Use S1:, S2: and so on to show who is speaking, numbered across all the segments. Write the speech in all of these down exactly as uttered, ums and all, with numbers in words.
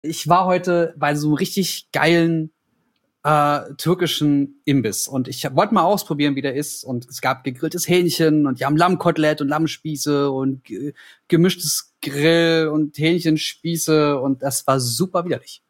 S1: Ich war heute bei so einem richtig geilen äh, türkischen Imbiss und ich wollte mal ausprobieren, wie der ist. Und es gab gegrilltes Hähnchen und die haben Lammkotelett und Lammspieße und ge- gemischtes Grill und Hähnchenspieße und das war super widerlich.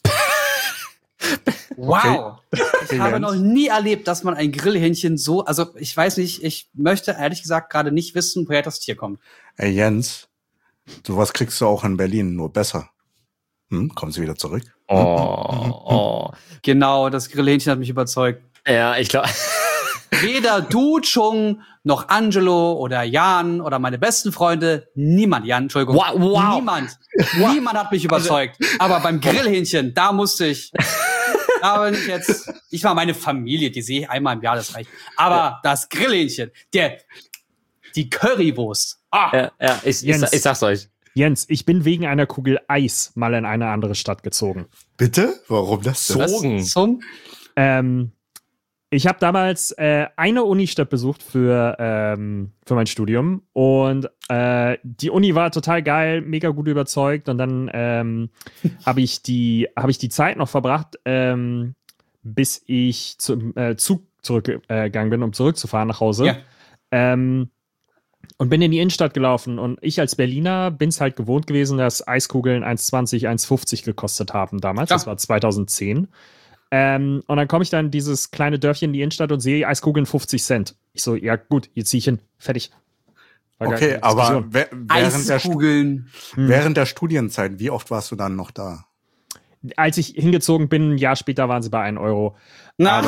S1: Wow! Ich habe noch nie erlebt, dass man ein Grillhähnchen so, also ich weiß nicht, ich möchte ehrlich gesagt gerade nicht wissen, woher das Tier kommt.
S2: Ey Jens, sowas kriegst du auch in Berlin, nur besser. Hm, kommen Sie wieder zurück?
S3: Oh, oh.
S1: Genau, das Grillhähnchen hat mich überzeugt.
S3: Ja, ich glaube.
S1: Weder du, Chung, noch Angelo oder Jan oder meine besten Freunde, niemand, Jan, Entschuldigung,
S3: Wow, wow.
S1: niemand, niemand hat mich überzeugt. Aber beim Grillhähnchen, da musste ich, da bin ich jetzt, ich war meine Familie, die sehe ich einmal im Jahr, das reicht. Aber ja. Das Grillhähnchen, der, die Currywurst. Ah.
S3: Ja, ja ich, ich, ich sag's euch.
S4: Jens, ich bin wegen einer Kugel Eis mal in eine andere Stadt gezogen.
S2: Bitte? Warum das denn?
S3: Zogen?
S1: Zum?
S4: Ähm, ich habe damals äh, eine Unistadt besucht für, ähm, für mein Studium und äh, die Uni war total geil, mega gut überzeugt und dann ähm, habe ich, die, hab ich die Zeit noch verbracht, ähm, bis ich zum äh, Zug zurückgegangen äh, bin, um zurückzufahren nach Hause.
S1: Ja.
S4: Ähm, Und bin in die Innenstadt gelaufen und ich als Berliner bin es halt gewohnt gewesen, dass Eiskugeln eins zwanzig, eins fünfzig gekostet haben damals. Ja. Das war zweitausendzehn. Ähm, und dann komme ich dann in dieses kleine Dörfchen in die Innenstadt und sehe Eiskugeln fünfzig Cent. Ich so, ja gut, hier ziehe ich hin. Fertig.
S2: War okay, aber während der,
S1: hm.
S2: während der Studienzeit, wie oft warst du dann noch da?
S4: Als ich hingezogen bin, ein Jahr später waren sie bei einem Euro. Na.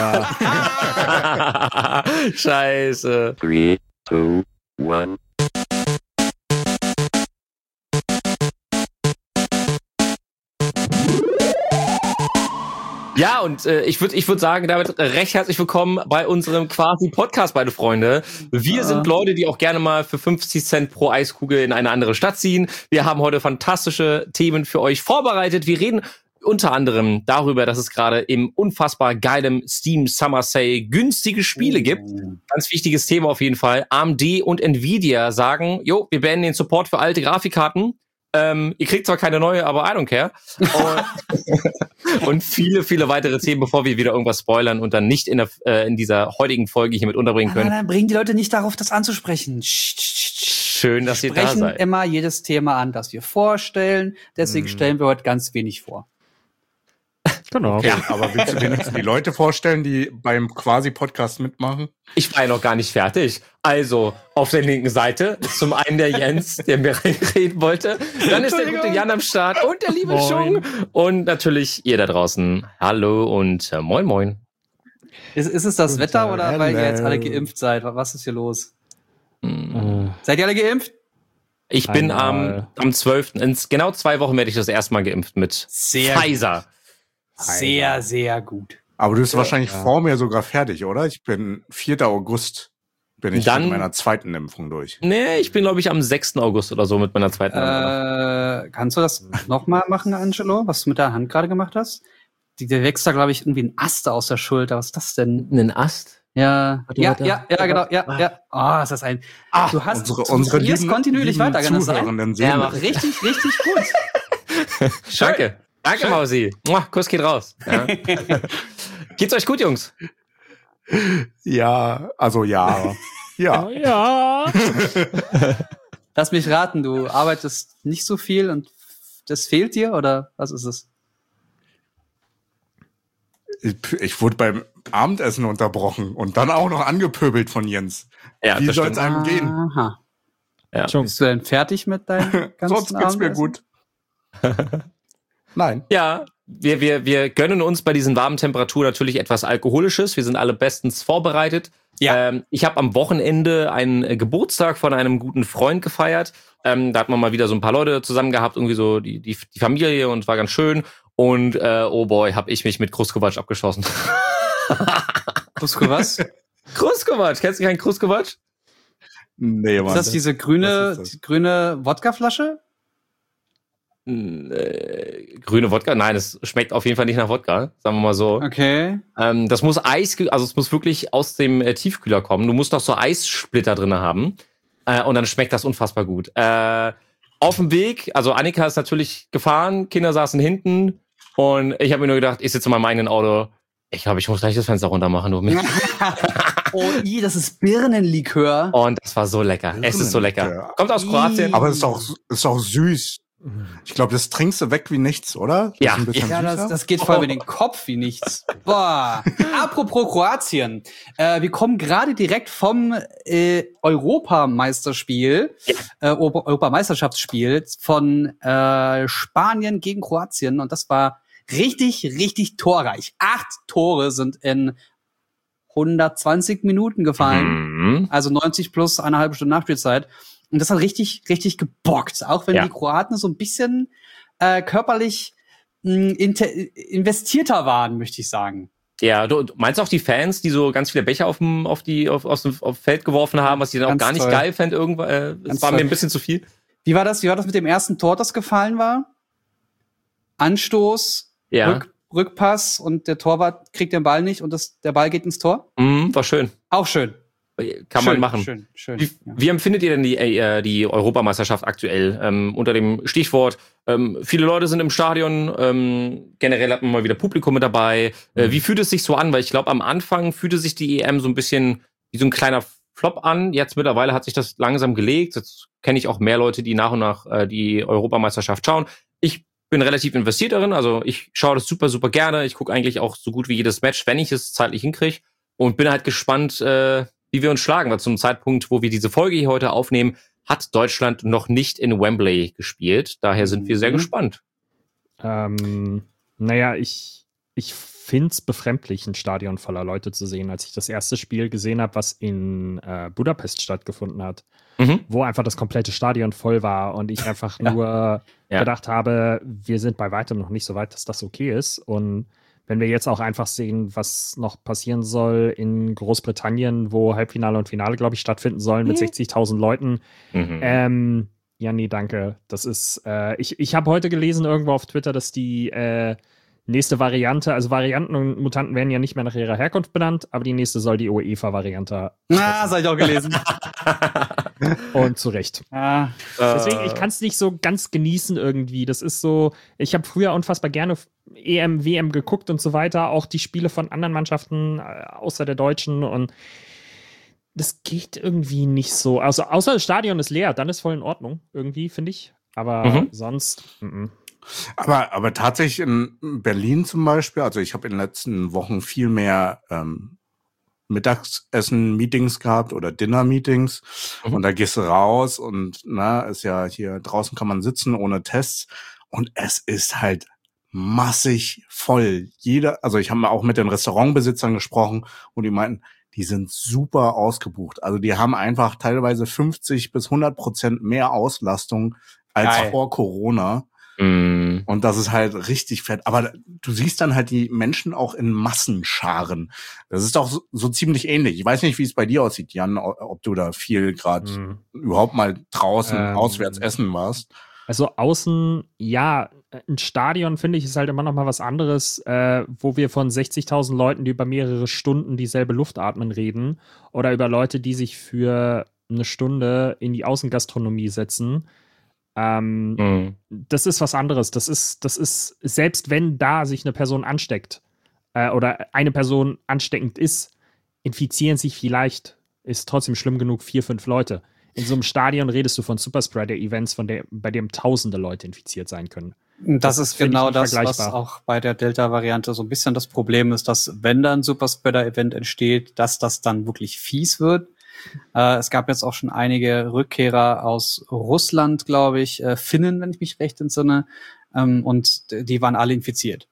S3: Aber Scheiße.
S5: Three, two, one.
S3: Ja, und äh, ich würde ich würd sagen, damit recht herzlich willkommen bei unserem quasi Podcast, meine Freunde. Wir ja. sind Leute, die auch gerne mal für fünfzig Cent pro Eiskugel in eine andere Stadt ziehen. Wir haben heute fantastische Themen für euch vorbereitet. Wir reden unter anderem darüber, dass es gerade im unfassbar geilem Steam Summer Sale günstige Spiele gibt. Ganz wichtiges Thema auf jeden Fall. A M D und Nvidia sagen, jo, wir beenden den Support für alte Grafikkarten. Ähm, ihr kriegt zwar keine neue, aber I don't care. Und, und viele, viele weitere Themen, bevor wir wieder irgendwas spoilern und dann nicht in, der, äh, in dieser heutigen Folge hier mit unterbringen können.
S1: Aber dann bringen die Leute nicht darauf, das anzusprechen.
S3: Schön, dass ihr da seid.
S1: Wir sprechen immer jedes Thema an, das wir vorstellen. Deswegen hm. stellen wir heute ganz wenig vor.
S4: Genau.
S2: Okay, ja. Aber willst du wenigstens die Leute vorstellen, die beim Quasi-Podcast mitmachen?
S3: Ich war ja noch gar nicht fertig. Also, auf der linken Seite ist zum einen der Jens, der mir reden wollte. Dann ist der gute Jan am Start und der liebe Chung. Und natürlich ihr da draußen. Hallo und äh, moin moin.
S1: Ist, ist es das Guten Wetter Tag, oder hello. Weil ihr jetzt alle geimpft seid? Was ist hier los?
S3: Mhm.
S1: Seid ihr alle geimpft?
S3: Ich bin am, am zwölften In genau zwei Wochen werde ich das erste Mal geimpft mit
S1: Sehr
S3: Pfizer.
S1: Gut. Sehr, sehr gut.
S2: Aber du bist ja, wahrscheinlich ja. vor mir sogar fertig, oder? Ich bin vierten August bin ich Dann, mit meiner zweiten Impfung durch.
S3: Nee, ich bin, glaube ich, am sechsten August oder so mit meiner zweiten
S1: Impfung. Äh, kannst du das nochmal machen, Angelo, was du mit der Hand gerade gemacht hast? Die, der wächst da, glaube ich, irgendwie ein Ast aus der Schulter. Was ist das denn?
S3: Ein Ast?
S1: Ja, warte, ja, warte, ja, ja, genau, ja, ah. ja. Oh, ist das ein...
S2: Ah,
S1: du hast
S2: unsere, unsere
S1: du lieben, kontinuierlich
S2: lieben
S1: weiter, kann das
S2: sein?
S1: Ja, aber richtig, richtig gut.
S3: Danke. Danke, Schön. Mausi. Muah, Kuss geht raus. Ja. Geht's euch gut, Jungs?
S2: Ja, also ja. Ja.
S4: Ja.
S1: Lass mich raten, du arbeitest nicht so viel und das fehlt dir, oder was ist es?
S2: Ich, ich wurde beim Abendessen unterbrochen und dann auch noch angepöbelt von Jens.
S3: Ja,
S2: Wie soll es einem gehen?
S1: Aha.
S3: Ja.
S1: Bist du denn fertig mit deinem ganzen
S2: Sonst geht's mir gut. Nein.
S3: Ja, wir, wir, wir gönnen uns bei diesen warmen Temperaturen natürlich etwas Alkoholisches. Wir sind alle bestens vorbereitet. Ja. Ähm, ich habe am Wochenende einen äh, Geburtstag von einem guten Freund gefeiert. Ähm, da hat man mal wieder so ein paar Leute zusammen gehabt, irgendwie so die, die, die Familie, und es war ganz schön. Und äh, oh boy, habe ich mich mit Kruskovac abgeschossen.
S1: Kruskovac?
S3: Kruskovac, kennst du keinen Kruskovac?
S2: Nee, Mann.
S1: Ist das diese grüne, das? Die grüne Wodkaflasche?
S3: Äh, grüne Wodka? Nein, es schmeckt auf jeden Fall nicht nach Wodka, sagen wir mal so.
S1: Okay.
S3: Ähm, das muss Eis, also es muss wirklich aus dem äh, Tiefkühler kommen. Du musst noch so Eissplitter drin haben. Äh, und dann schmeckt das unfassbar gut. Äh, auf dem Weg, also Annika ist natürlich gefahren, Kinder saßen hinten und ich habe mir nur gedacht, ich sitze in meinem eigenen Auto. Ich glaube, ich muss gleich das Fenster runter machen. Du.
S1: Oh, i, das ist Birnenlikör.
S3: Und das war so lecker. Es ist so lecker. Kommt aus Kroatien.
S2: Aber es ist auch, ist auch süß. Ich glaube, das trinkst du weg wie nichts, oder? Das
S3: Ja.
S2: ist ein bisschen
S1: Ja, das,
S2: süßer.
S1: das geht voll mit den Kopf wie nichts. Boah. Apropos Kroatien. Äh, wir kommen gerade direkt vom äh, Europameisterspiel,
S3: Ja.
S1: äh, Europa- Europameisterschaftsspiel von äh, Spanien gegen Kroatien. Und das war richtig, richtig torreich. Acht Tore sind in hundertzwanzig Minuten gefallen.
S3: Mhm.
S1: Also neunzig plus eine halbe Stunde Nachspielzeit. Und das hat richtig, richtig gebockt. Auch wenn
S3: Ja.
S1: die Kroaten so ein bisschen äh, körperlich mh, inter- investierter waren, möchte ich sagen.
S3: Ja, du du meinst auch die Fans, die so ganz viele Becher auf dem, auf die, auf, aus dem auf Feld geworfen haben, was ich dann auch
S1: Ganz
S3: gar nicht
S1: toll.
S3: geil fand, irgendwann, äh,
S1: Ganz
S3: es war
S1: toll.
S3: mir ein bisschen zu viel.
S1: Wie war das? Wie war das mit dem ersten Tor, das gefallen war? Anstoß,
S3: Ja.
S1: Rück, Rückpass und der Torwart kriegt den Ball nicht und das, der Ball geht ins Tor?
S3: Mhm, war schön.
S1: Auch schön.
S3: Kann
S1: schön,
S3: man machen.
S1: Schön, schön.
S3: Wie,
S1: Ja.
S3: wie empfindet ihr denn die, äh, die Europameisterschaft aktuell? Ähm, unter dem Stichwort, ähm, viele Leute sind im Stadion, ähm, generell hat man mal wieder Publikum mit dabei. Äh, wie fühlt es sich so an? Weil ich glaube, am Anfang fühlte sich die E M so ein bisschen wie so ein kleiner Flop an. Jetzt mittlerweile hat sich das langsam gelegt. Jetzt kenne ich auch mehr Leute, die nach und nach äh, die Europameisterschaft schauen. Ich bin relativ investiert darin, also ich schaue das super, super gerne. Ich gucke eigentlich auch so gut wie jedes Match, wenn ich es zeitlich hinkriege. Und bin halt gespannt, äh, wie wir uns schlagen, weil zum Zeitpunkt, wo wir diese Folge hier heute aufnehmen, hat Deutschland noch nicht in Wembley gespielt. Daher sind wir sehr
S1: Mhm.
S3: gespannt.
S4: Ähm, naja, ich, ich finde es befremdlich, ein Stadion voller Leute zu sehen, als ich das erste Spiel gesehen habe, was in äh, Budapest stattgefunden hat,
S3: Mhm.
S4: wo einfach das komplette Stadion voll war und ich einfach
S1: Ja.
S4: nur
S3: Ja.
S4: gedacht habe, wir sind bei weitem noch nicht so weit, dass das okay ist. Und wenn wir jetzt auch einfach sehen, was noch passieren soll in Großbritannien, wo Halbfinale und Finale, glaube ich, stattfinden sollen mit
S3: Mhm.
S4: sechzigtausend Leuten,
S3: Mhm.
S4: ähm, ja, nee, danke. Das ist, äh, ich, ich habe heute gelesen irgendwo auf Twitter, dass die äh, nächste Variante, also Varianten und Mutanten werden ja nicht mehr nach ihrer Herkunft benannt, aber die nächste soll die UEFA-Variante.
S1: Ah, das habe ich auch gelesen.
S4: Und zu Recht.
S1: ah,
S4: Deswegen, ich kann es nicht so ganz genießen irgendwie. Das ist so, ich habe früher unfassbar gerne E M, W M geguckt und so weiter, auch die Spiele von anderen Mannschaften äh, außer der deutschen und das geht irgendwie nicht so. Also außer das Stadion ist leer, dann ist voll in Ordnung irgendwie, finde ich. Aber
S3: Mhm.
S4: sonst, m-m.
S2: Aber, aber tatsächlich in Berlin zum Beispiel, also ich habe in den letzten Wochen viel mehr ähm, Mittagessen-Meetings gehabt oder Dinner-Meetings.
S3: Mhm.
S2: Und da gehst du raus und na, ist ja hier draußen kann man sitzen ohne Tests. Und es ist halt massig voll. Jeder, also ich habe auch mit den Restaurantbesitzern gesprochen und die meinten, die sind super ausgebucht. Also die haben einfach teilweise fünfzig bis hundert Prozent mehr Auslastung als
S1: Geil.
S2: vor Corona.
S3: Mhm.
S2: Und das ist halt richtig fett. Aber du siehst dann halt die Menschen auch in Massenscharen. Das ist doch so, so ziemlich ähnlich. Ich weiß nicht, wie es bei dir aussieht, Jan, ob du da viel gerade
S4: Mhm.
S2: überhaupt mal draußen
S4: Ähm,
S2: auswärts essen warst.
S4: Also außen, ja, ein Stadion, finde ich, ist halt immer noch mal was anderes, äh, wo wir von sechzigtausend Leuten, die über mehrere Stunden dieselbe Luft atmen, reden. Oder über Leute, die sich für eine Stunde in die Außengastronomie setzen. Ähm,
S3: Mhm.
S4: das ist was anderes. Das ist, das ist, selbst wenn da sich eine Person ansteckt äh, oder eine Person ansteckend ist, infizieren sich vielleicht, ist trotzdem schlimm genug, vier, fünf Leute. In so einem Stadion redest du von Superspreader-Events, von der, bei dem tausende Leute infiziert sein können.
S1: das,
S4: Das
S1: ist
S4: finde ich
S1: genau
S4: nicht
S1: das, was
S4: vergleichbar.
S1: auch bei der Delta-Variante so ein bisschen das Problem ist, dass wenn dann ein Superspreader-Event entsteht, dass das dann wirklich fies wird. Äh, es gab jetzt auch schon einige Rückkehrer aus Russland, glaube ich, äh, Finnen, wenn ich mich recht entsinne, ähm, und d- die waren alle infiziert.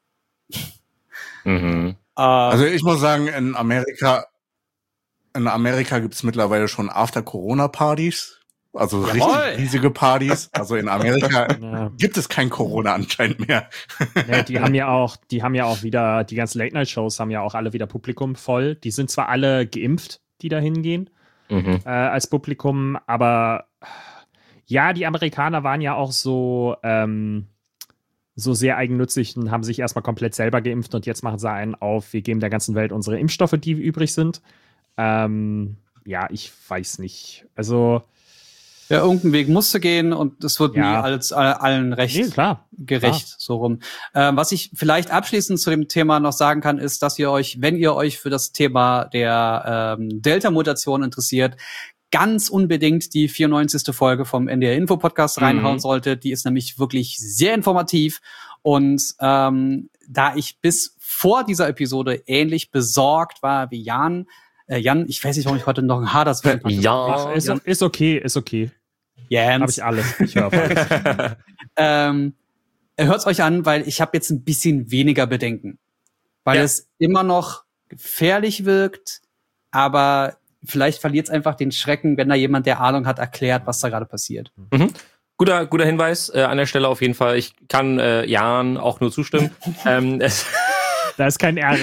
S3: Mhm.
S1: Äh,
S2: Also ich muss sagen, in Amerika, in Amerika gibt's mittlerweile schon After-Corona-Partys. Also
S1: Jawohl.
S2: richtig riesige Partys. Also in Amerika
S4: Ja.
S2: gibt es kein Corona anscheinend mehr.
S4: Ja, die haben ja auch, die haben ja auch wieder, die ganzen Late-Night-Shows haben ja auch alle wieder Publikum voll. Die sind zwar alle geimpft, die da hingehen,
S3: Mhm.
S4: äh, als Publikum, aber ja, die Amerikaner waren ja auch so, ähm, so sehr eigennützig und haben sich erstmal komplett selber geimpft und jetzt machen sie einen auf, wir geben der ganzen Welt unsere Impfstoffe, die übrig sind. Ähm, ja, ich weiß nicht. Also
S1: Ja, irgendein Weg musste gehen und es wird
S4: Ja.
S1: nie alles, allen recht
S4: Nee, klar.
S1: gerecht,
S4: Klar.
S1: so rum. Ähm, was ich vielleicht abschließend zu dem Thema noch sagen kann, ist, dass ihr euch, wenn ihr euch für das Thema der ähm, Delta-Mutation interessiert, ganz unbedingt die vierundneunzigste Folge vom N D R-Info-Podcast
S3: Mhm.
S1: reinhauen solltet. Die ist nämlich wirklich sehr informativ. Und ähm, da ich bis vor dieser Episode ähnlich besorgt war wie Jan, äh, Jan, ich weiß nicht, warum ich heute noch ein Haar das Wort hatte.
S3: Ja.
S4: Ach, ist, ist okay, ist okay.
S1: Jans.
S4: Habe ich alles. Ich höre auf alles.
S1: ähm, hört's euch an, weil ich habe jetzt ein bisschen weniger Bedenken. Weil
S3: Ja.
S1: es immer noch gefährlich wirkt, aber vielleicht verliert es einfach den Schrecken, wenn da jemand, der Ahnung hat, erklärt, was da gerade passiert.
S3: Mhm. Guter, guter Hinweis äh, an der Stelle auf jeden Fall. Ich kann äh, Jan auch nur zustimmen. ähm, es
S4: Da ist kein R.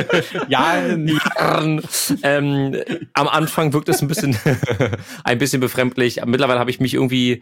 S1: Ja,
S3: Jan, ähm, am Anfang wirkt es ein bisschen, ein bisschen befremdlich. Mittlerweile habe ich mich irgendwie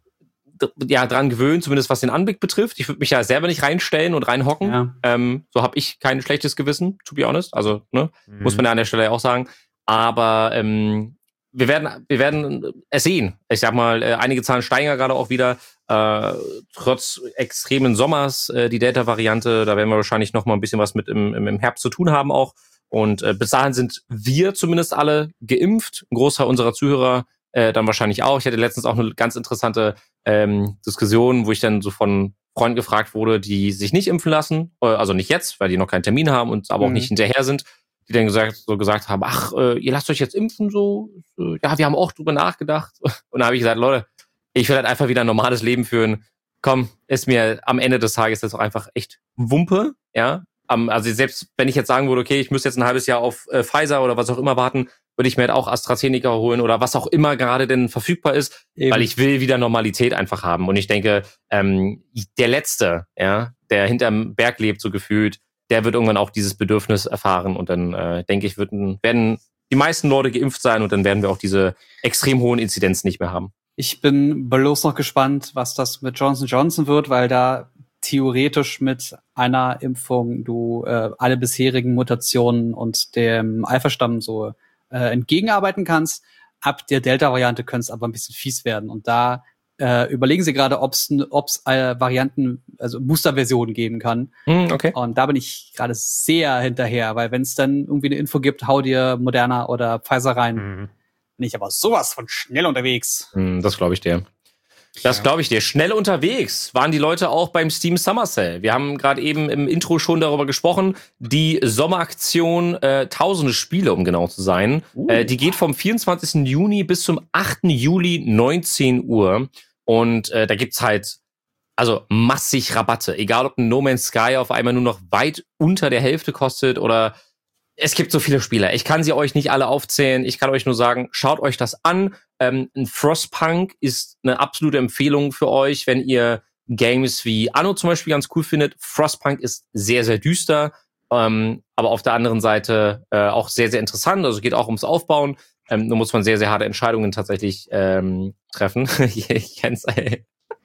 S3: d- ja dran gewöhnt, zumindest was den Anblick betrifft. Ich würde mich ja selber nicht reinstellen und reinhocken.
S1: ja.
S3: Ähm, so habe ich kein schlechtes Gewissen, to be honest. Also ne, muss man ja an der Stelle auch sagen. Aber ähm, wir werden, wir werden es sehen. Ich sag mal, äh, einige Zahlen steigen ja gerade auch wieder. Äh, trotz extremen Sommers, äh, die Delta-Variante, da werden wir wahrscheinlich noch mal ein bisschen was mit im, im, im Herbst zu tun haben auch. Und äh, bis dahin sind wir zumindest alle geimpft. Ein Großteil unserer Zuhörer äh, dann wahrscheinlich auch. Ich hatte letztens auch eine ganz interessante ähm, Diskussion, wo ich dann so von Freunden gefragt wurde, die sich nicht impfen lassen, äh, also nicht jetzt, weil die noch keinen Termin haben und aber auch
S1: Mhm.
S3: nicht hinterher sind, die dann gesagt, so gesagt haben, ach, äh, ihr lasst euch jetzt impfen, so, so, ja, wir haben auch drüber nachgedacht. Und da habe ich gesagt, Leute, ich will halt einfach wieder ein normales Leben führen. Komm, ist mir am Ende des Tages jetzt auch einfach echt Wumpe, ja. Um, also selbst wenn ich jetzt sagen würde, okay, ich müsste jetzt ein halbes Jahr auf äh, Pfizer oder was auch immer warten, würde ich mir halt auch AstraZeneca holen oder was auch immer gerade denn verfügbar ist,
S1: Eben.
S3: weil ich will wieder Normalität einfach haben. Und ich denke, ähm, der Letzte, ja, der hinterm Berg lebt, so gefühlt, der wird irgendwann auch dieses Bedürfnis erfahren. Und dann, äh, denke ich, würden, werden die meisten Leute geimpft sein und dann werden wir auch diese extrem hohen Inzidenzen nicht mehr haben.
S1: Ich bin bloß noch gespannt, was das mit Johnson Johnson wird, weil da theoretisch mit einer Impfung du äh, alle bisherigen Mutationen und dem Alpha-Stamm so äh, entgegenarbeiten kannst. Ab der Delta-Variante könnte es aber ein bisschen fies werden. Und da äh, überlegen sie gerade, ob es ob's, äh, Varianten, also Booster-Versionen geben kann.
S3: Hm, okay.
S1: Und da bin ich gerade sehr hinterher, weil wenn es dann irgendwie eine Info gibt, hau dir Moderna oder Pfizer rein,
S4: Mhm.
S1: bin ich aber sowas von schnell unterwegs.
S3: Hm, das glaube ich dir. Das
S1: Ja.
S3: glaube ich dir. Schnell unterwegs waren die Leute auch beim Steam Summer Sale. Wir haben gerade eben im Intro schon darüber gesprochen. Die Sommeraktion, äh, tausende Spiele, um genau zu sein.
S1: Uh.
S3: Äh, die geht vom vierundzwanzigsten Juni bis zum achten Juli, neunzehn Uhr. Und äh, da gibt's halt also massig Rabatte. Egal, ob ein No Man's Sky auf einmal nur noch weit unter der Hälfte kostet oder es gibt so viele Spiele. Ich kann sie euch nicht alle aufzählen. Ich kann euch nur sagen, schaut euch das an. Ähm, ein Frostpunk ist eine absolute Empfehlung für euch, wenn ihr Games wie Anno zum Beispiel ganz cool findet. Frostpunk ist sehr, sehr düster, ähm, aber auf der anderen Seite äh, auch sehr, sehr interessant. Also geht auch ums Aufbauen. Ähm, da muss man sehr, sehr harte Entscheidungen tatsächlich ähm, treffen. ich kenn's, ey.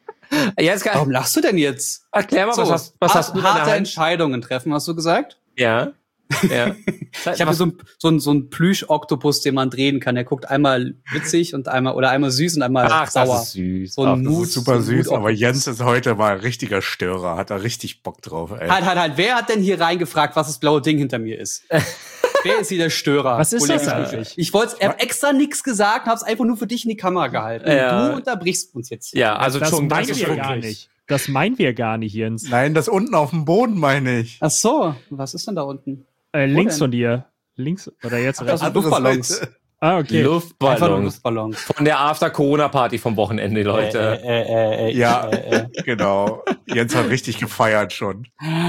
S3: Jetzt kann,
S1: Warum lachst du denn jetzt?
S3: erklär mal,
S1: So,
S3: was hast, was
S1: hart-
S3: hast du denn in der
S1: harte
S3: Hand?
S1: Entscheidungen treffen, hast du gesagt?
S3: Ja, ja.
S1: Ich habe so ein so ein so ein Plüsch-Oktopus, den man drehen kann. Der guckt einmal witzig und einmal oder einmal süß und einmal
S3: Ach,
S1: sauer.
S3: das ist süß.
S1: So ein
S3: Ach, das
S1: Mut.
S3: ist
S2: Super
S1: so ein
S2: süß,
S1: Mut-
S2: aber Jens ist heute mal ein richtiger Störer, hat da richtig Bock drauf, ey.
S1: Halt, halt, halt. Wer hat denn hier reingefragt, was das blaue Ding hinter mir ist? Wer ist hier der Störer?
S4: Was ist das
S1: Kollege?
S4: eigentlich?
S1: Ich wollte hab extra nichts gesagt, hab's einfach nur für dich in die Kamera gehalten.
S3: Ja.
S1: Und du unterbrichst uns jetzt.
S3: Ja, also
S4: Das
S3: schon,
S4: meinen
S3: das ist
S4: wir
S3: schon
S4: gar
S3: wirklich.
S4: nicht. Das meinen wir gar nicht, Jens.
S2: Nein, das unten auf dem Boden meine ich.
S1: Ach so, was ist denn da unten?
S4: Äh, links
S1: denn?
S4: von dir. Links oder jetzt
S1: das
S4: rechts?
S1: sind Luftballons.
S2: Seite.
S4: Ah, okay.
S1: Einfach nur
S3: Luftballons.
S1: Luftballons.
S3: Von der After-Corona-Party vom Wochenende, Leute.
S1: Äh, äh, äh, äh,
S2: Ja.
S1: äh, äh.
S2: Genau. Jens hat richtig gefeiert schon.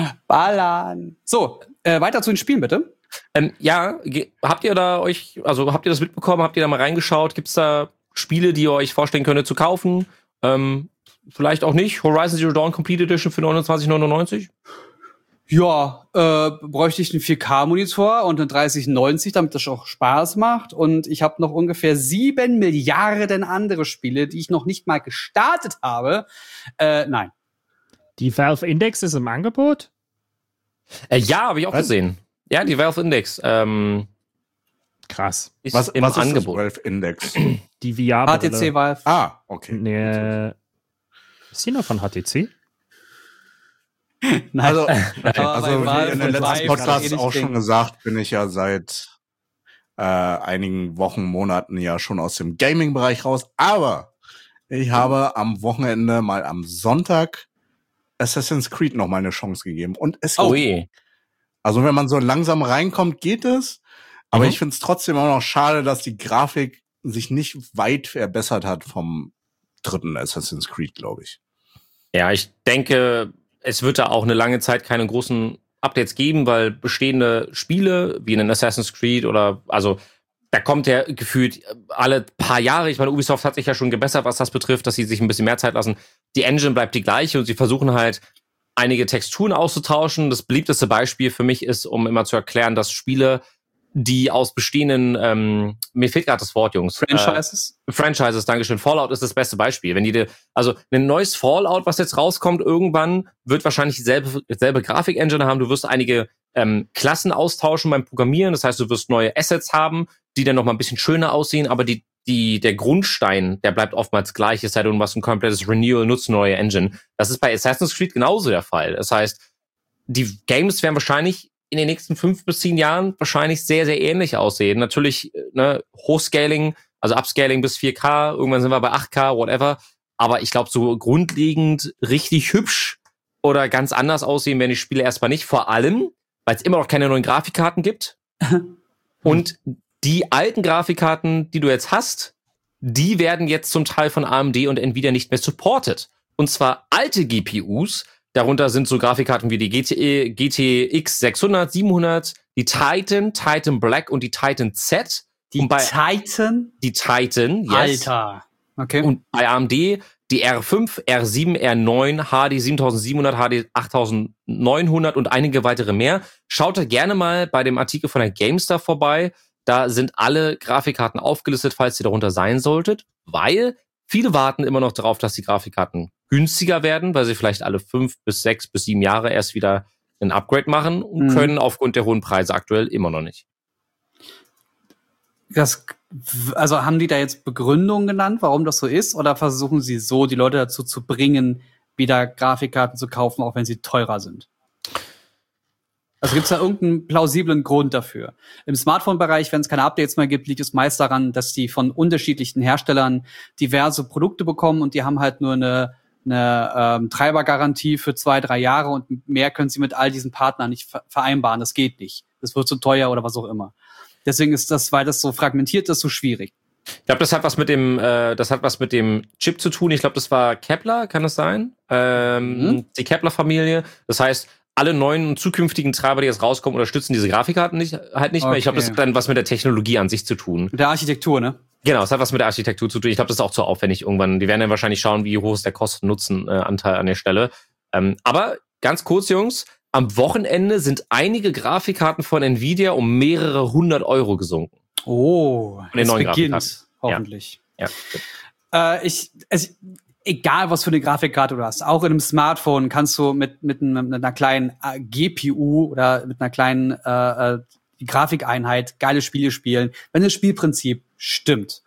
S1: Ballern. So, äh, weiter zu den Spielen, bitte.
S3: Ähm, ja, ge- habt ihr da euch, also habt ihr das mitbekommen, habt ihr da mal reingeschaut? Gibt's da Spiele, die ihr euch vorstellen könntet zu kaufen? Ähm, vielleicht auch nicht. Horizon Zero Dawn Complete Edition für neunundzwanzig neunundneunzig?
S1: Ja, äh, bräuchte ich einen vier K-Monitor und einen dreißig neunzig, damit das auch Spaß macht. Und ich habe noch ungefähr sieben Milliarden andere Spiele, die ich noch nicht mal gestartet habe. Äh, nein.
S4: Die Valve Index ist im Angebot?
S3: Äh, ja, habe ich auch
S2: Was?
S3: gesehen. Ja, die Valve Index. Ähm,
S4: Krass.
S3: Ist
S2: Was,
S3: im
S2: was ist
S3: Angebot.
S2: das Valve Index?
S4: Die V R
S1: H T C Valve.
S2: Ah, okay.
S4: Nee. Ist die noch von H T C?
S1: Nein.
S2: Also,
S1: Aber
S2: also
S1: bei Valve
S2: wie in den
S1: und
S2: letzten
S1: Vive
S2: Podcasts
S1: ist eh
S2: auch
S1: nicht
S2: schon
S1: Ding.
S2: gesagt, bin ich ja seit äh, einigen Wochen, Monaten ja schon aus dem Gaming-Bereich raus. Aber ich habe am Wochenende mal am Sonntag Assassin's Creed noch mal eine Chance gegeben. Und es
S3: Oh
S2: geht.
S3: je.
S2: Also wenn man so langsam reinkommt, geht es. Aber
S3: Mhm.
S2: ich finde es trotzdem auch noch schade, dass die Grafik sich nicht weit verbessert hat vom dritten Assassin's Creed, glaube ich.
S3: Ja, ich denke, es wird da auch eine lange Zeit keine großen Updates geben, weil bestehende Spiele wie in Assassin's Creed oder, also, da kommt ja gefühlt alle paar Jahre, ich meine, Ubisoft hat sich ja schon gebessert, was das betrifft, dass sie sich ein bisschen mehr Zeit lassen. Die Engine bleibt die gleiche und sie versuchen halt, einige Texturen auszutauschen. Das beliebteste Beispiel für mich ist, um immer zu erklären, dass Spiele, die aus bestehenden, ähm, mir fehlt gerade das Wort, Jungs.
S1: Franchises?
S3: Äh, Franchises, Dankeschön. Fallout ist das beste Beispiel. Wenn die, de, also ein neues Fallout, was jetzt rauskommt, irgendwann wird wahrscheinlich dieselbe, dieselbe Grafik-Engine haben. Du wirst einige ähm, Klassen austauschen beim Programmieren. Das heißt, du wirst neue Assets haben, die dann noch mal ein bisschen schöner aussehen, aber die Die, der Grundstein, der bleibt oftmals gleich, es sei denn, du machst ein komplettes Renewal, nutzt eine neue Engine. Das ist bei Assassin's Creed genauso der Fall. Das heißt, die Games werden wahrscheinlich in den nächsten fünf bis zehn Jahren wahrscheinlich sehr, sehr ähnlich aussehen. Natürlich, ne, Hochscaling, also Upscaling bis vier K, irgendwann sind wir bei acht K, whatever. Aber ich glaube, so grundlegend richtig hübsch oder ganz anders aussehen werden die Spiele erstmal nicht. Vor allem, weil es immer noch keine neuen Grafikkarten gibt. Und die alten Grafikkarten, die du jetzt hast, die werden jetzt zum Teil von A M D und Nvidia nicht mehr supported. Und zwar alte G P Us, darunter sind so Grafikkarten wie die G T E, G T X sechshundert, siebenhundert, die Titan, Titan Black und die Titan Z.
S1: Die
S3: und bei
S1: Titan?
S3: die Titan, yes.
S1: Alter. Okay.
S3: Und bei A M D die R fünf, R sieben, R neun, H D siebentausendsiebenhundert, H D achttausendneunhundert und einige weitere mehr. Schaut da gerne mal bei dem Artikel von der GameStar vorbei. Da sind alle Grafikkarten aufgelistet, falls ihr darunter sein solltet, weil viele warten immer noch darauf, dass die Grafikkarten günstiger werden, weil sie vielleicht alle fünf bis sechs bis sieben Jahre erst wieder ein Upgrade machen und
S1: Mhm.
S3: können aufgrund der hohen Preise aktuell immer noch nicht.
S1: Das, also haben die da jetzt Begründungen genannt, warum das so ist? Oder versuchen sie so, die Leute dazu zu bringen, wieder Grafikkarten zu kaufen, auch wenn sie teurer sind? Also gibt es da irgendeinen plausiblen Grund dafür? Im Smartphone-Bereich, wenn es keine Updates mehr gibt, liegt es meist daran, dass die von unterschiedlichen Herstellern diverse Produkte bekommen und die haben halt nur eine, eine ähm, Treibergarantie für zwei, drei Jahre und mehr können sie mit all diesen Partnern nicht vereinbaren. Das geht nicht. Das wird zu teuer oder was auch immer. Deswegen ist das, weil das so fragmentiert ist, so schwierig.
S3: Ich glaube, das hat was mit dem, äh, das hat was mit dem Chip zu tun. Ich glaube, das war Kepler, kann das sein? Ähm,
S1: Mhm.
S3: Die Kepler-Familie. Das heißt, alle neuen und zukünftigen Treiber, die jetzt rauskommen, unterstützen diese Grafikkarten nicht, halt nicht mehr. Ich glaube, das
S1: Okay.
S3: hat dann was mit der Technologie an sich zu tun.
S1: Mit der Architektur, ne?
S3: Genau, es hat was mit der Architektur zu tun. Ich glaube, das ist auch zu aufwendig irgendwann. Die werden dann wahrscheinlich schauen, wie hoch ist der Kosten-Nutzen-Anteil an der Stelle. Ähm, aber ganz kurz, Jungs, am Wochenende sind einige Grafikkarten von Nvidia um mehrere hundert Euro gesunken.
S1: Oh,
S3: den
S1: es
S3: neuen
S1: beginnt,
S3: Grafikkarten.
S1: hoffentlich.
S3: Ja.
S1: Äh, ich, es, egal was für eine Grafikkarte du hast, auch in einem Smartphone kannst du mit, mit, einem, mit einer kleinen äh, G P U oder mit einer kleinen äh, äh, Grafikeinheit geile Spiele spielen, wenn das Spielprinzip stimmt.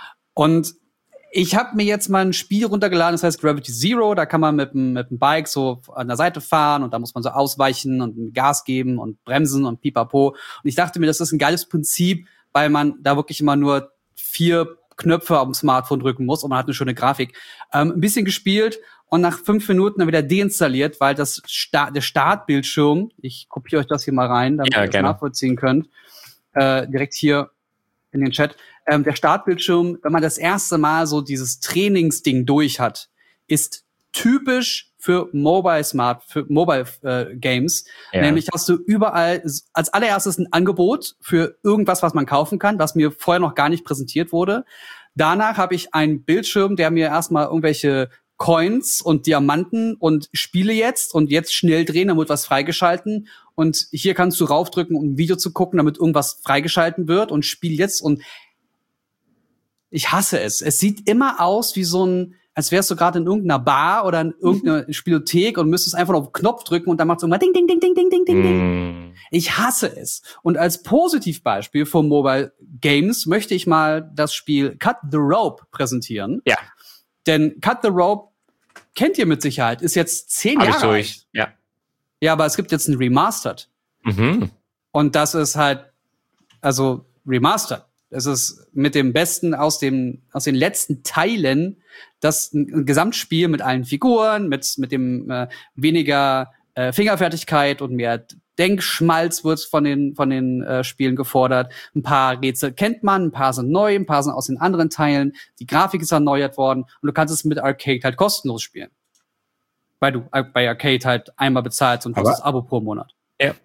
S1: Und ich habe mir jetzt mal ein Spiel runtergeladen, das heißt Gravity Zero. Da kann man mit dem, mit dem Bike so an der Seite fahren und da muss man so ausweichen und Gas geben und bremsen und pipapo. Und ich dachte mir, das ist ein geiles Prinzip, weil man da wirklich immer nur vier Knöpfe auf dem Smartphone drücken muss und man hat eine schöne Grafik. Ähm, ein bisschen gespielt und nach fünf Minuten dann wieder deinstalliert, weil das Sta- der Startbildschirm, ich kopiere euch das hier mal rein, damit
S3: Ja,
S1: ihr das
S3: gerne.
S1: nachvollziehen könnt, äh, direkt hier in den Chat. Ähm, der Startbildschirm, wenn man das erste Mal so dieses Trainingsding durch hat, ist typisch für Mobile Smart, für Mobile äh, Games.
S3: Ja.
S1: Nämlich hast du überall als allererstes ein Angebot für irgendwas, was man kaufen kann, was mir vorher noch gar nicht präsentiert wurde. Danach habe ich einen Bildschirm, der mir erstmal irgendwelche Coins und Diamanten und Spiele jetzt und jetzt schnell drehen, dann wird was freigeschalten. Und hier kannst du raufdrücken, um ein Video zu gucken, damit irgendwas freigeschalten wird und Spiel jetzt. Und ich hasse es. Es sieht immer aus wie so ein als wärst du gerade in irgendeiner Bar oder in irgendeiner Spielothek und müsstest einfach auf den Knopf drücken und dann macht es irgendwann ding, ding, ding, ding, ding, ding, ding, ding.
S3: Mm.
S1: Ich hasse es. Und als Positivbeispiel von Mobile Games möchte ich mal das Spiel Cut the Rope präsentieren.
S3: Ja.
S1: Denn Cut the Rope kennt ihr mit Sicherheit, ist jetzt zehn
S3: Hab ich
S1: Jahre alt.
S3: durch. Ja.
S1: Ja, aber es gibt jetzt ein Remastered.
S3: Mhm.
S1: Und das ist halt, also Remastered. Es ist mit dem Besten aus dem aus den letzten Teilen das ein Gesamtspiel mit allen Figuren, mit mit dem äh, weniger äh, Fingerfertigkeit und mehr Denkschmalz wird von den von den äh, Spielen gefordert. Ein paar Rätsel kennt man, ein paar sind neu, ein paar sind aus den anderen Teilen. Die Grafik ist erneuert worden und du kannst es mit Arcade halt kostenlos spielen, weil du äh, bei Arcade halt einmal bezahlst und du hast das Abo pro Monat.
S3: Ja.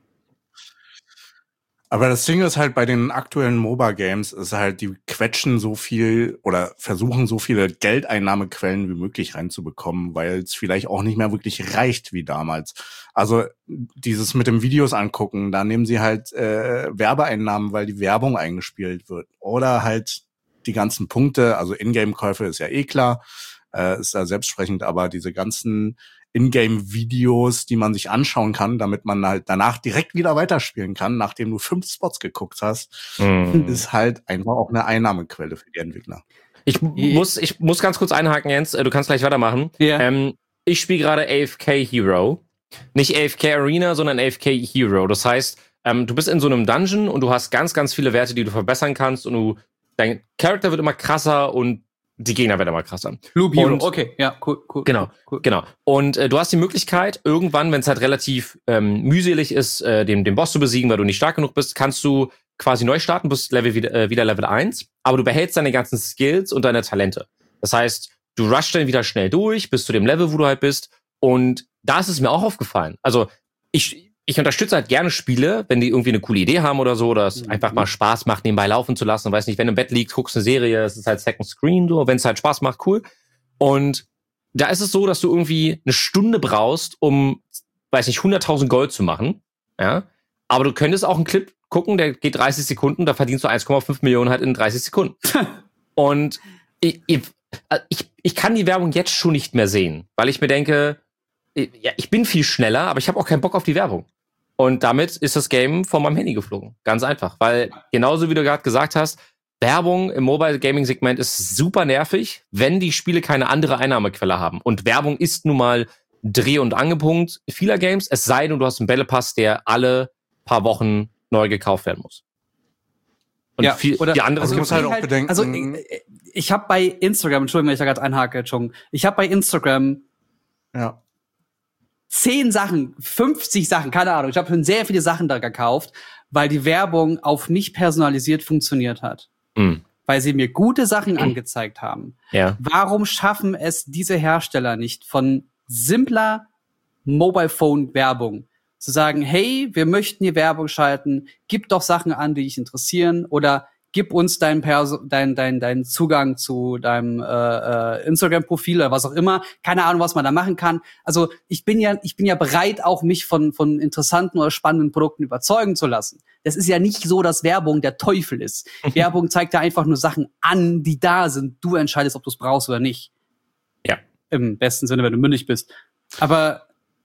S2: Aber das Ding ist halt, bei den aktuellen MOBA-Games ist halt, die quetschen so viel oder versuchen so viele Geldeinnahmequellen wie möglich reinzubekommen, weil es vielleicht auch nicht mehr wirklich reicht wie damals. Also dieses mit dem Videos angucken, da nehmen sie halt äh, Werbeeinnahmen, weil die Werbung eingespielt wird. Oder halt die ganzen Punkte, also Ingame-Käufe ist ja eh klar, äh, ist da selbstsprechend, aber diese ganzen Ingame-Videos, die man sich anschauen kann, damit man halt danach direkt wieder weiterspielen kann, nachdem du fünf Spots geguckt hast,
S3: Mm.
S2: ist halt einfach auch eine Einnahmequelle für die Entwickler.
S3: Ich muss, ich muss ganz kurz einhaken, Jens. Du kannst gleich weitermachen.
S1: Ja.
S3: Ähm, ich spiele gerade A F K Hero. Nicht A F K Arena, sondern A F K Hero. Das heißt, ähm, du bist in so einem Dungeon und du hast ganz, ganz viele Werte, die du verbessern kannst und du, dein Charakter wird immer krasser und die Gegner werden immer krasser.
S1: Loop Hero,
S3: Und-
S1: okay, ja, cool, cool.
S3: Genau,
S1: cool, cool.
S3: genau. Und äh, du hast die Möglichkeit, irgendwann, wenn es halt relativ ähm, mühselig ist, äh, den, den Boss zu besiegen, weil du nicht stark genug bist, kannst du quasi neu starten, bist Level wieder, äh, wieder Level eins, aber du behältst deine ganzen Skills und deine Talente. Das heißt, du rushst dann wieder schnell durch, bis zu dem Level, wo du halt bist. Und da ist es mir auch aufgefallen. Also ich ich unterstütze halt gerne Spiele, wenn die irgendwie eine coole Idee haben oder so, oder es
S1: Mhm.
S3: einfach mal Spaß macht, nebenbei laufen zu lassen. Weiß nicht, wenn du im Bett liegst, guckst eine Serie, es ist halt Second Screen, so, wenn es halt Spaß macht, cool. Und da ist es so, dass du irgendwie eine Stunde brauchst, um, weiß nicht, hunderttausend Gold zu machen, ja. Aber du könntest auch einen Clip gucken, der geht dreißig Sekunden, da verdienst du eins Komma fünf Millionen halt in dreißig Sekunden. Und ich, ich, ich, ich kann die Werbung jetzt schon nicht mehr sehen, weil ich mir denke, ja, ich bin viel schneller, aber ich habe auch keinen Bock auf die Werbung. Und damit ist das Game von meinem Handy geflogen. Ganz einfach. Weil genauso wie du gerade gesagt hast, Werbung im Mobile-Gaming-Segment ist super nervig, wenn die Spiele keine andere Einnahmequelle haben. Und Werbung ist nun mal Dreh- und Angelpunkt vieler Games, es sei denn, du hast einen Battle Pass, der alle paar Wochen neu gekauft werden muss. Und
S1: Ja,
S3: viel,
S1: oder-
S3: die andere
S2: Also
S3: sind
S2: du musst halt
S1: ich
S2: auch bedenken-
S1: Also ich, ich habe bei Instagram, Entschuldigung, wenn ich da gerade einhake, Chung, ich habe bei Instagram
S2: Ja.
S1: zehn Sachen, fünfzig Sachen, keine Ahnung. Ich habe schon sehr viele Sachen da gekauft, weil die Werbung auf mich personalisiert funktioniert hat.
S3: Mhm.
S1: Weil sie mir gute Sachen angezeigt haben.
S3: Ja.
S1: Warum schaffen es diese Hersteller nicht von simpler Mobile Phone Werbung zu sagen, hey, wir möchten hier Werbung schalten, gib doch Sachen an, die dich interessieren, oder gib uns deinen Perso- dein, dein, dein Zugang zu deinem äh, äh, Instagram-Profil oder was auch immer. Keine Ahnung, was man da machen kann. Also ich bin ja, ich bin ja bereit, auch mich von von interessanten oder spannenden Produkten überzeugen zu lassen. Das ist ja nicht so, dass Werbung der Teufel ist. Werbung zeigt ja einfach nur Sachen an, die da sind. Du entscheidest, ob du es brauchst oder nicht.
S3: Ja.
S1: Im besten Sinne, wenn du mündig bist. Aber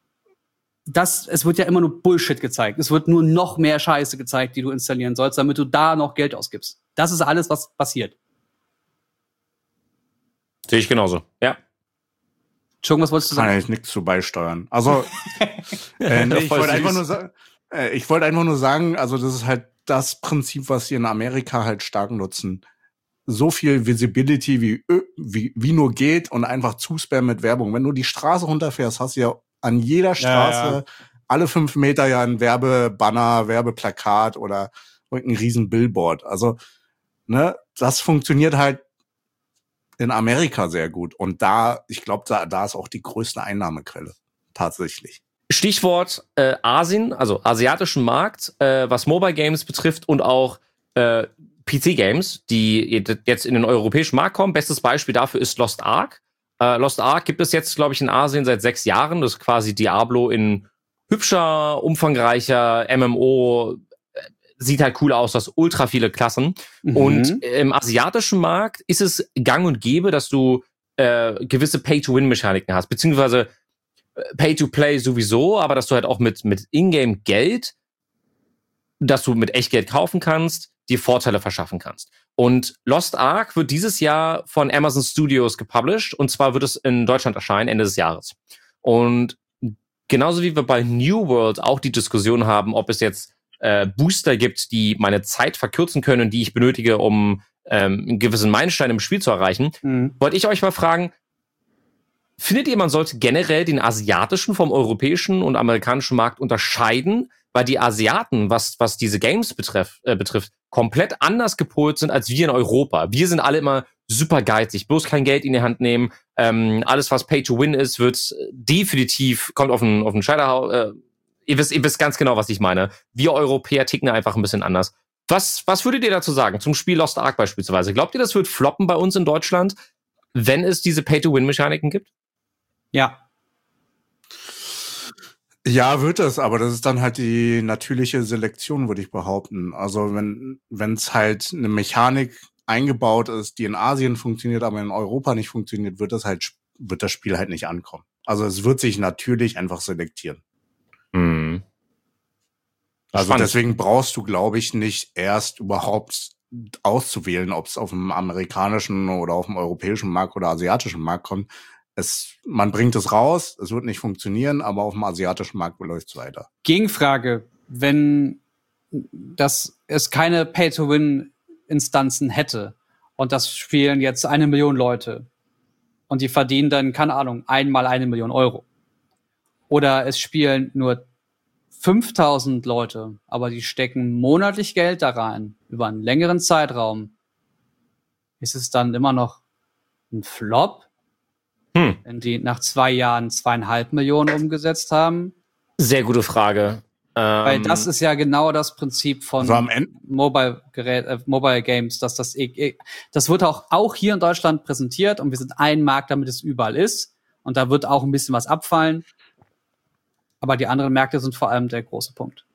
S1: das, es wird ja immer nur Bullshit gezeigt. Es wird nur noch mehr Scheiße gezeigt, die du installieren sollst, damit du da noch Geld ausgibst. Das ist alles, was passiert.
S3: Sehe ich genauso. Ja.
S1: Entschuldigung, was wolltest du
S2: Kann
S1: sagen?
S2: ich nichts zu beisteuern. Also, äh, nee, ich
S3: Voll
S2: wollte
S3: süß.
S2: einfach nur sagen, äh, ich wollte einfach nur sagen, also das ist halt das Prinzip, was sie in Amerika halt stark nutzen. So viel Visibility wie, ö- wie, wie nur geht und einfach zuspammen mit Werbung. Wenn du die Straße runterfährst, hast du ja an jeder Straße
S1: Ja, ja.
S2: alle fünf Meter ja ein Werbebanner, Werbeplakat oder irgendein riesen Billboard. Also, ne, das funktioniert halt in Amerika sehr gut. Und da, ich glaube, da, da ist auch die größte Einnahmequelle. Tatsächlich.
S3: Stichwort äh, Asien, also asiatischen Markt, äh, was Mobile Games betrifft und auch äh, P C Games, die jetzt in den europäischen Markt kommen. Bestes Beispiel dafür ist Lost Ark. Äh, Lost Ark gibt es jetzt, glaube ich, in Asien seit sechs Jahren. Das ist quasi Diablo in hübscher, umfangreicher M M O. Äh, Sieht halt cool aus, du hast ultra viele Klassen.
S1: Mhm.
S3: Und im asiatischen Markt ist es gang und gäbe, dass du äh, gewisse Pay-to-Win-Mechaniken hast, beziehungsweise Pay-to-Play sowieso, aber dass du halt auch mit, mit Ingame-Geld, dass du mit Echtgeld kaufen kannst, dir Vorteile verschaffen kannst. Und Lost Ark wird dieses Jahr von Amazon Studios gepublished, und zwar wird es in Deutschland erscheinen, Ende des Jahres. Und genauso wie wir bei New World auch die Diskussion haben, ob es jetzt äh, Booster gibt, die meine Zeit verkürzen können und die ich benötige, um ähm, einen gewissen Meilenstein im Spiel zu erreichen, mhm. wollte ich euch mal fragen, findet ihr, man sollte generell den asiatischen vom europäischen und amerikanischen Markt unterscheiden, weil die Asiaten, was was diese Games betreff, äh, betrifft, komplett anders gepolt sind als wir in Europa. Wir sind alle immer super geizig, bloß kein Geld in die Hand nehmen. Ähm, alles, was Pay-to-Win ist, wird definitiv, kommt auf den, auf den Scheiterhaufen. Äh, ihr, wisst, ihr wisst ganz genau, was ich meine. Wir Europäer ticken einfach ein bisschen anders. Was, was würdet ihr dazu sagen zum Spiel Lost Ark beispielsweise? Glaubt ihr, das wird floppen bei uns in Deutschland, wenn es diese Pay-to-Win-Mechaniken gibt?
S1: Ja.
S2: Ja, wird es, aber das ist dann halt die natürliche Selektion, würde ich behaupten. Also wenn wenn es halt eine Mechanik eingebaut ist, die in Asien funktioniert, aber in Europa nicht funktioniert, wird das halt wird das Spiel halt nicht ankommen. Also es wird sich natürlich einfach selektieren.
S3: Mhm.
S2: Also
S3: Spannend.
S2: Deswegen brauchst du, glaube ich, nicht erst überhaupt auszuwählen, ob es auf dem amerikanischen oder auf dem europäischen Markt oder asiatischen Markt kommt. Es, man bringt es raus, es wird nicht funktionieren, aber auf dem asiatischen Markt läuft es weiter.
S1: Gegenfrage, wenn das es keine Pay-to-Win-Instanzen hätte und das spielen jetzt eine Million Leute und die verdienen dann, keine Ahnung, einmal eine Million Euro. Oder es spielen nur fünftausend Leute, aber die stecken monatlich Geld da rein, über einen längeren Zeitraum. Ist es dann immer noch ein Flop? Hm. Wenn die nach zwei Jahren zweieinhalb Millionen umgesetzt haben?
S3: Sehr gute Frage. Ähm,
S1: Weil das ist ja genau das Prinzip von
S2: also am Ende
S1: Mobile, Gerät, äh, Mobile Games, dass das, äh, das wird auch, auch hier in Deutschland präsentiert und wir sind ein Markt, damit es überall ist. Und da wird auch ein bisschen was abfallen. Aber die anderen Märkte sind vor allem der große Punkt.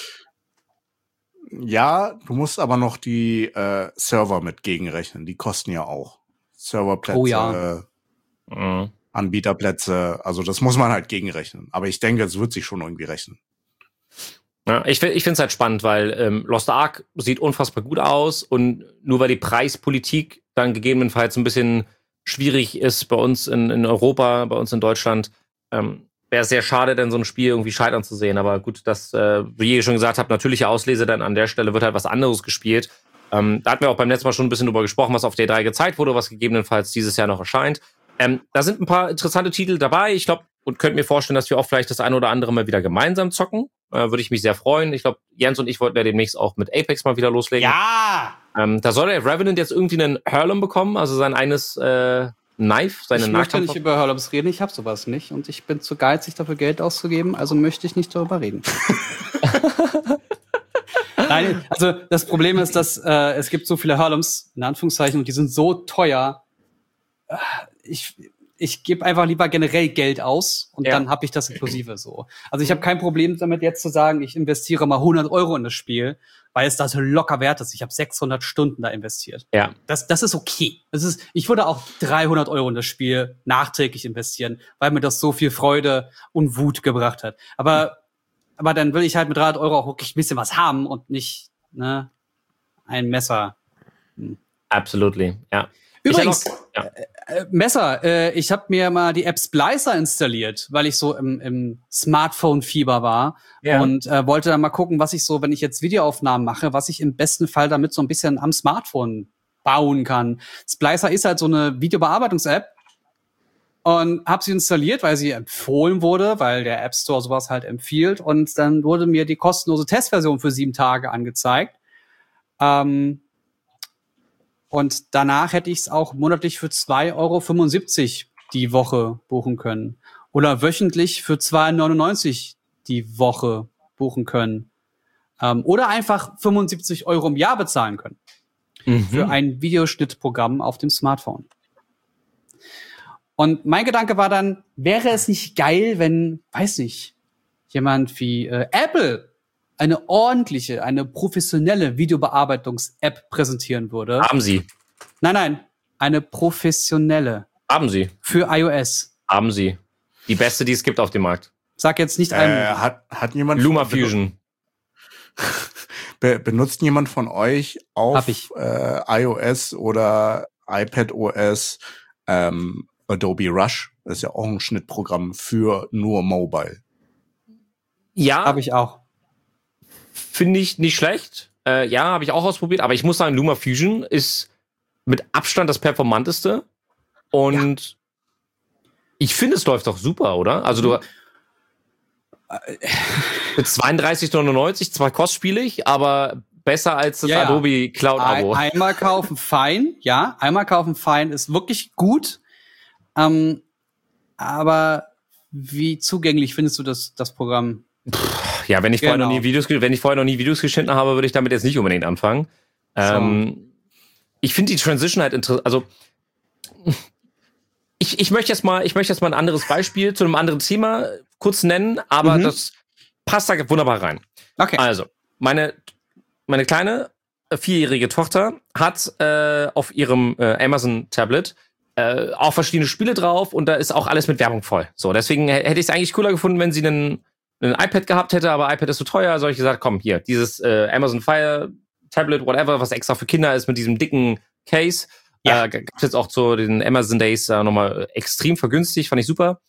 S2: Ja, du musst aber noch die äh, Server mit gegenrechnen. Die kosten ja auch. Serverplätze,
S1: oh, ja.
S2: äh, Mhm. Anbieterplätze, also das muss man halt gegenrechnen. Aber ich denke, es wird sich schon irgendwie rechnen.
S3: Ja, ich ich finde es halt spannend, weil ähm, Lost Ark sieht unfassbar gut aus und nur weil die Preispolitik dann gegebenenfalls ein bisschen schwierig ist bei uns in, in Europa, bei uns in Deutschland, ähm, wäre es sehr schade, denn so ein Spiel irgendwie scheitern zu sehen. Aber gut, das, äh, wie ihr schon gesagt habt, natürliche Auslese, dann an der Stelle wird halt was anderes gespielt. Ähm, da hatten wir auch beim letzten Mal schon ein bisschen drüber gesprochen, was auf D drei gezeigt wurde, was gegebenenfalls dieses Jahr noch erscheint. Ähm, da sind ein paar interessante Titel dabei. Ich glaube, und könnt mir vorstellen, dass wir auch vielleicht das eine oder andere mal wieder gemeinsam zocken. Äh, Würde ich mich sehr freuen. Ich glaube, Jens und ich wollten ja demnächst auch mit Apex mal wieder loslegen.
S1: Ja!
S3: Ähm, da soll der Revenant jetzt irgendwie einen Hurlum bekommen, also sein eines äh, Knife, seine
S1: Ich möchte nicht über Hurlums reden, ich habe sowas nicht. Und ich bin zu geizig, dafür Geld auszugeben, also möchte ich nicht darüber reden. Nein, also das Problem ist, dass äh, es gibt so viele Hurlums, in Anführungszeichen, und die sind so teuer. Ich, ich gebe einfach lieber generell Geld aus und ja. dann habe ich das inklusive so. Also ich habe kein Problem damit jetzt zu sagen, ich investiere mal hundert Euro in das Spiel, weil es das locker wert ist. Ich habe sechshundert Stunden da investiert.
S3: Ja.
S1: Das, das ist okay. Das ist, ich würde auch dreihundert Euro in das Spiel nachträglich investieren, weil mir das so viel Freude und Wut gebracht hat. Aber, aber dann will ich halt mit dreihundert Euro auch wirklich ein bisschen was haben und nicht, ne, ein Messer. Hm.
S3: Absolutely, ja.
S1: Übrigens,
S3: auch, ja.
S1: äh, Messer, äh, ich habe mir mal die App Splicer installiert, weil ich so im, im Smartphone-Fieber war ja. und äh, wollte dann mal gucken, was ich so, wenn ich jetzt Videoaufnahmen mache, was ich im besten Fall damit so ein bisschen am Smartphone bauen kann. Splicer ist halt so eine Videobearbeitungs-App und habe sie installiert, weil sie empfohlen wurde, weil der App Store sowas halt empfiehlt und dann wurde mir die kostenlose Testversion für sieben Tage angezeigt. Ähm, Und danach hätte ich es auch monatlich für zwei Euro fünfundsiebzig die Woche buchen können. Oder wöchentlich für zwei Euro neunundneunzig die Woche buchen können. Ähm, oder einfach fünfundsiebzig Euro im Jahr bezahlen können. Mhm. Für ein Videoschnittprogramm auf dem Smartphone. Und mein Gedanke war dann, wäre es nicht geil, wenn, weiß nicht, jemand wie äh, Apple eine ordentliche, eine professionelle Videobearbeitungs-App präsentieren würde.
S3: Haben sie.
S1: Nein, nein, eine professionelle
S3: Haben sie.
S1: Für iOS.
S3: Haben sie. Die beste, die es gibt auf dem Markt.
S1: Sag jetzt nicht
S2: Äh,
S1: ein.
S2: hat, hat jemand
S3: Luma
S2: von-
S3: Fusion.
S2: Be benutzt jemand von euch
S1: Hab
S2: auf
S1: ich.
S2: äh, iOS oder iPadOS ähm, Adobe Rush? Das ist ja auch ein Schnittprogramm für nur Mobile.
S3: Ja,
S1: Habe ich auch.
S3: finde ich nicht schlecht. Äh, ja, habe ich auch ausprobiert. Aber ich muss sagen, Luma Fusion ist mit Abstand das performanteste. Und ich finde, es läuft doch super, oder? Also du mit zweiunddreißig neunundneunzig, zwar kostspielig, aber besser als das
S1: Ja, ja.
S3: Adobe Cloud-Abo.
S1: Ein, einmal kaufen, fein. Ja, einmal kaufen, fein. Ist wirklich gut. Ähm, aber wie zugänglich findest du das, das Programm?
S3: Ja, wenn ich vorher
S1: Genau.
S3: noch nie Videos, ge- wenn ich vorher noch nie Videos geschnitten habe, würde ich damit jetzt nicht unbedingt anfangen. Ähm, ich finde die Transition halt interessant. Also ich, ich möchte jetzt mal, ich möchte jetzt mal ein anderes Beispiel zu einem anderen Thema kurz nennen, aber
S1: Mhm.
S3: das passt da wunderbar rein.
S1: Okay.
S3: Also meine meine kleine äh, vierjährige Tochter hat äh, auf ihrem äh, Amazon Tablet äh, auch verschiedene Spiele drauf und da ist auch alles mit Werbung voll. So, deswegen h- hätte ich es eigentlich cooler gefunden, wenn sie einen, einen iPad gehabt hätte, aber iPad ist so teuer, also hab ich gesagt, komm, hier, dieses äh, Amazon Fire Tablet, whatever, was extra für Kinder ist, mit diesem dicken Case.
S1: Ja.
S3: Äh, gab's jetzt auch zu den Amazon Days äh, nochmal extrem vergünstigt, fand ich super.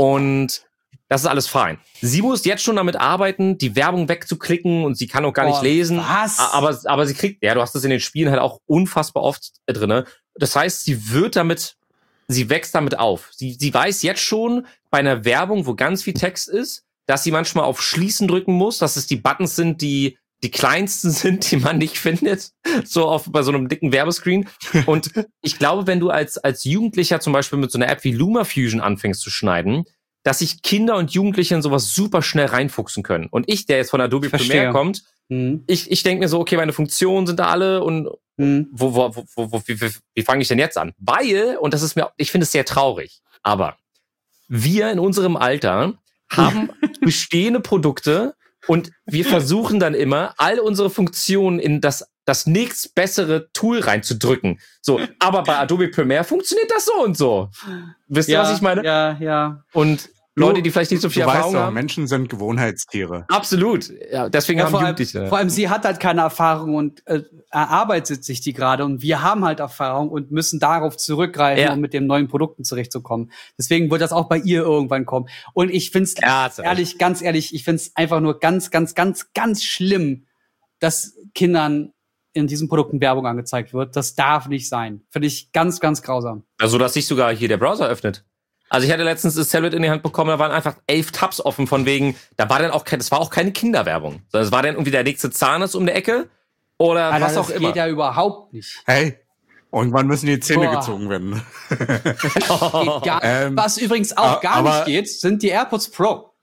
S3: Und das ist alles fein. Sie muss jetzt schon damit arbeiten, die Werbung wegzuklicken und sie kann auch gar nicht
S1: Oh,
S3: lesen.
S1: was?
S3: A- Aber, aber sie kriegt, ja, du hast das in den Spielen halt auch unfassbar oft äh, drinne. Das heißt, sie wird damit, sie wächst damit auf. Sie, sie weiß jetzt schon bei einer Werbung, wo ganz viel Text ist, dass sie manchmal auf Schließen drücken muss, dass es die Buttons sind, die die kleinsten sind, die man nicht findet, so auf bei so einem dicken Werbescreen. Und ich glaube, wenn du als als Jugendlicher zum Beispiel mit so einer App wie Luma Fusion anfängst zu schneiden, dass sich Kinder und Jugendliche in sowas super schnell reinfuchsen können. Und ich, der jetzt von Adobe
S1: Verstehe.
S3: Premiere kommt,
S1: Hm.
S3: ich ich denke mir so, okay, meine Funktionen sind da alle und
S1: Hm.
S3: wo, wo, wo, wo, wo wie, wie, wie fange ich denn jetzt an? Weil, und das ist mir, ich finde es sehr traurig, aber wir in unserem Alter haben bestehende Produkte und wir versuchen dann immer, all unsere Funktionen in das, das nächst bessere Tool reinzudrücken. So, aber bei Adobe Premiere funktioniert das so und so. Wisst ihr,
S1: Ja,
S3: was ich meine?
S1: Ja, ja.
S3: Und Leute, die vielleicht nicht so viel
S2: du weißt
S3: Erfahrung
S2: doch,
S3: haben.
S2: Menschen sind Gewohnheitstiere.
S3: Absolut. Ja, deswegen
S1: Ja,
S3: haben
S1: vor, allem,
S3: Jugendliche.
S1: vor allem, sie hat halt keine Erfahrung und äh, erarbeitet sich die gerade und wir haben halt Erfahrung und müssen darauf zurückgreifen,
S3: Ja.
S1: um mit den neuen Produkten zurechtzukommen. Deswegen wird das auch bei ihr irgendwann kommen. Und ich find's
S3: Ja, hast du recht.
S1: ehrlich, ganz ehrlich, ich find's einfach nur ganz, ganz, ganz, ganz schlimm, dass Kindern in diesen Produkten Werbung angezeigt wird. Das darf nicht sein. Finde ich ganz, ganz grausam.
S3: Also, dass sich sogar hier der Browser öffnet. Also ich hatte letztens das Tablet in die Hand bekommen, da waren einfach elf Tabs offen von wegen, da war dann auch kein, das war auch keine Kinderwerbung. Sondern es war dann irgendwie der nächste Zahnarzt um die Ecke oder
S1: Alter,
S3: was auch
S1: das
S3: immer.
S1: geht ja überhaupt nicht.
S2: Hey, irgendwann müssen die Zähne
S1: Boah.
S2: gezogen werden.
S1: Geht gar,
S2: Ähm,
S1: was übrigens auch
S2: a-
S1: gar
S2: aber-
S1: nicht geht, sind die AirPods Pro.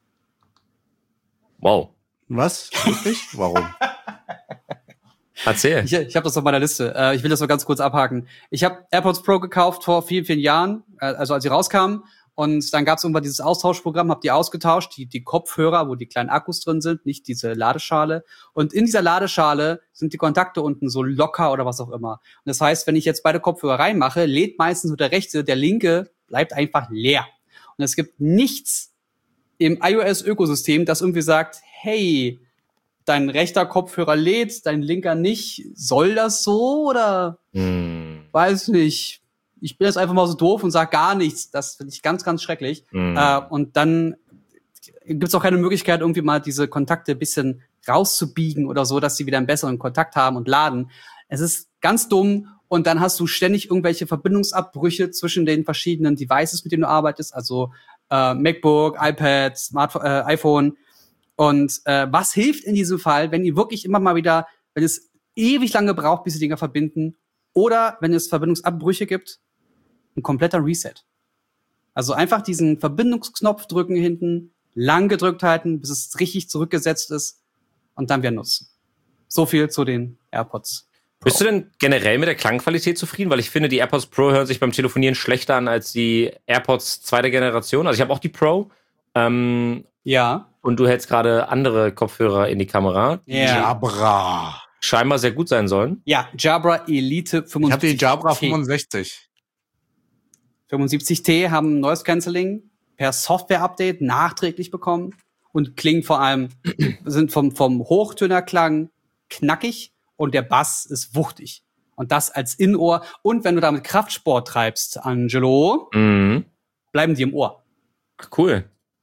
S3: Wow.
S2: Was? Wirklich? Warum?
S3: Erzähl.
S1: Ich, ich habe das auf meiner Liste. Äh, ich will das so ganz kurz abhaken. Ich habe AirPods Pro gekauft vor vielen, vielen Jahren, äh, also als sie rauskamen. Und dann gab es irgendwann dieses Austauschprogramm, habe die ausgetauscht, die, die Kopfhörer, wo die kleinen Akkus drin sind, nicht diese Ladeschale. Und in dieser Ladeschale sind die Kontakte unten so locker oder was auch immer. Und das heißt, wenn ich jetzt beide Kopfhörer reinmache, lädt meistens nur der rechte, der linke bleibt einfach leer. Und es gibt nichts im iOS-Ökosystem, das irgendwie sagt, hey, dein rechter Kopfhörer lädt, dein linker nicht. Soll das so oder
S3: Hm.
S1: weiß nicht? Ich bin jetzt einfach mal so doof und sag gar nichts. Das finde ich ganz, ganz schrecklich.
S3: Hm.
S1: Äh, und dann gibt's auch keine Möglichkeit, irgendwie mal diese Kontakte ein bisschen rauszubiegen oder so, dass sie wieder einen besseren Kontakt haben und laden. Es ist ganz dumm. Und dann hast du ständig irgendwelche Verbindungsabbrüche zwischen den verschiedenen Devices, mit denen du arbeitest. Also äh, MacBook, iPad, Smartphone, äh, iPhone. Und äh, was hilft in diesem Fall, wenn ihr wirklich immer mal wieder, wenn es ewig lange braucht, bis die Dinger verbinden, oder wenn es Verbindungsabbrüche gibt, ein kompletter Reset. Also einfach diesen Verbindungsknopf drücken hinten, lang gedrückt halten, bis es richtig zurückgesetzt ist und dann wieder nutzen. So viel zu den AirPods.
S3: Bist du denn generell mit der Klangqualität zufrieden? Weil ich finde, die AirPods Pro hören sich beim Telefonieren schlechter an als die AirPods zweiter Generation. Also ich habe auch die Pro. Ähm,
S1: Ja.
S3: und du hältst gerade andere Kopfhörer in die Kamera, die
S1: Ja.
S2: Jabra.
S3: scheinbar sehr gut sein sollen.
S1: Ja, Jabra Elite
S2: Ich
S1: fünfundsiebzig.
S2: habe die Jabra
S1: T.
S2: fünfundsechzig.
S1: fünfundsiebzig T haben Noise Cancelling per Software-Update nachträglich bekommen und klingen vor allem, sind vom, vom Hochtönerklang knackig und der Bass ist wuchtig. Und das als Innenohr. Und wenn du damit Kraftsport treibst, Angelo,
S3: Mhm.
S1: bleiben die im Ohr.
S3: Cool.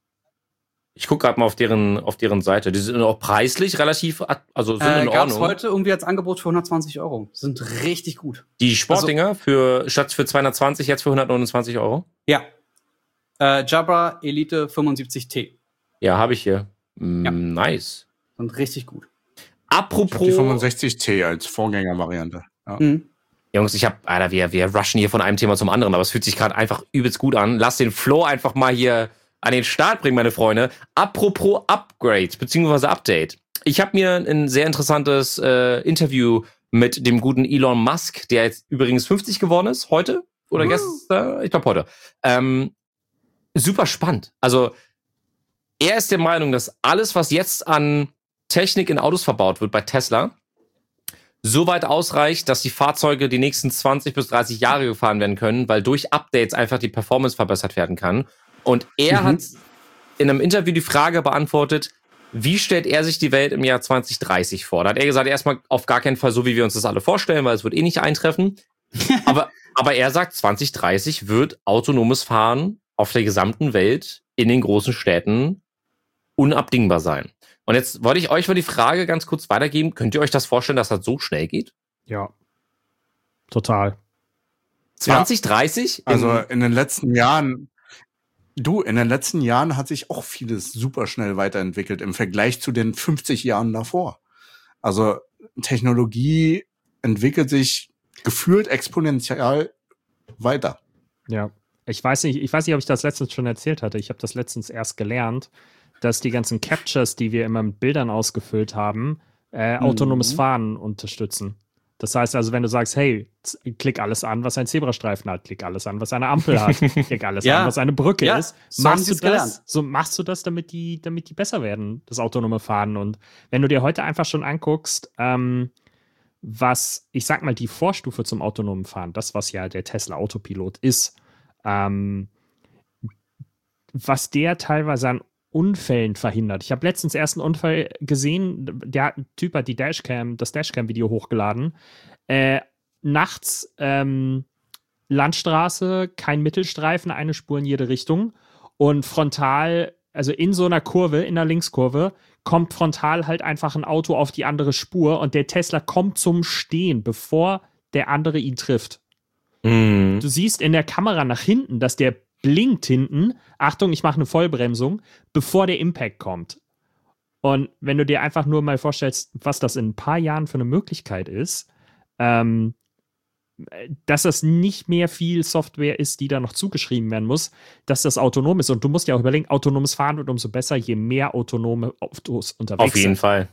S3: Ich gucke gerade mal auf deren, auf deren Seite. Die sind auch preislich relativ, also sind
S1: Äh,
S3: in
S1: gab's
S3: Ordnung.
S1: heute irgendwie als Angebot für hundertzwanzig Euro. Sind richtig gut.
S3: Die Sportdinger für, statt für zweihundertzwanzig, jetzt für hundertneunundzwanzig Euro?
S1: Ja. Äh, Jabra Elite fünfundsiebzig T.
S3: Ja, habe ich hier. Mm,
S1: Ja.
S3: Nice.
S1: Sind richtig gut.
S2: Ich hab die
S3: Apropos,
S2: fünfundsechzig T als Vorgängervariante. Ja.
S1: Mhm.
S3: Jungs, ich hab, Alter, wir, wir rushen hier von einem Thema zum anderen, aber es fühlt sich gerade einfach übelst gut an. Lass den Flow einfach mal hier an den Start bringen, meine Freunde. Apropos Upgrade, beziehungsweise Update. Ich habe mir ein sehr interessantes äh, Interview mit dem guten Elon Musk, der jetzt übrigens fünfzig geworden ist, heute oder
S1: Uh.
S3: gestern, ich glaube heute. Ähm, super spannend. Also er ist der Meinung, dass alles, was jetzt an Technik in Autos verbaut wird bei Tesla, so weit ausreicht, dass die Fahrzeuge die nächsten zwanzig bis dreißig Jahre gefahren werden können, weil durch Updates einfach die Performance verbessert werden kann. Und er
S1: Mhm.
S3: hat in einem Interview die Frage beantwortet, wie stellt er sich die Welt im Jahr zwanzig dreißig vor? Da hat er gesagt, erstmal auf gar keinen Fall so, wie wir uns das alle vorstellen, weil es wird eh nicht eintreffen. aber, aber er sagt, zwanzig dreißig wird autonomes Fahren auf der gesamten Welt in den großen Städten unabdingbar sein. Und jetzt wollte ich euch mal die Frage ganz kurz weitergeben. Könnt ihr euch das vorstellen, dass das so schnell geht?
S4: Ja. Total.
S3: zwanzig dreißig?
S2: Also in den letzten Jahren, du, in den letzten Jahren hat sich auch vieles super schnell weiterentwickelt im Vergleich zu den fünfzig Jahren davor. Also Technologie entwickelt sich gefühlt exponentiell weiter.
S4: Ja. Ich weiß nicht, ich weiß nicht, ob ich das letztens schon erzählt hatte. Ich habe das letztens erst gelernt, dass die ganzen Captures, die wir immer mit Bildern ausgefüllt haben, äh, autonomes
S1: Mhm.
S4: Fahren unterstützen. Das heißt also, wenn du sagst, hey, z- klick alles an, was ein Zebrastreifen hat, klick alles an, was eine Ampel hat, klick alles
S1: Ja.
S4: an, was eine Brücke
S1: Ja,
S4: ist,
S1: so haben
S4: machst du
S1: sie's
S4: das,
S1: gelernt.
S4: so machst du das, damit die, damit die besser werden, das autonome Fahren. Und wenn du dir heute einfach schon anguckst, ähm, was, ich sag mal, die Vorstufe zum autonomen Fahren, das, was ja der Tesla Autopilot ist, ähm, was der teilweise an Unfällen verhindert. Ich habe letztens erst einen Unfall gesehen, der ein Typ hat die Dashcam, das Dashcam-Video hochgeladen. Äh, nachts ähm, Landstraße, kein Mittelstreifen, eine Spur in jede Richtung und frontal, also in so einer Kurve, in der Linkskurve, kommt frontal halt einfach ein Auto auf die andere Spur und der Tesla kommt zum Stehen, bevor der andere ihn trifft.
S3: Mhm.
S4: Du siehst in der Kamera nach hinten, dass der blinkt hinten. Achtung, ich mache eine Vollbremsung, bevor der Impact kommt. Und wenn du dir einfach nur mal vorstellst, was das in ein paar Jahren für eine Möglichkeit ist, ähm, dass das nicht mehr viel Software ist, die da noch zugeschrieben werden muss, dass das autonom ist. Und du musst ja auch überlegen, autonomes Fahren wird umso besser, je mehr autonome Autos unterwegs
S3: Auf jeden
S4: sind.
S3: Fall.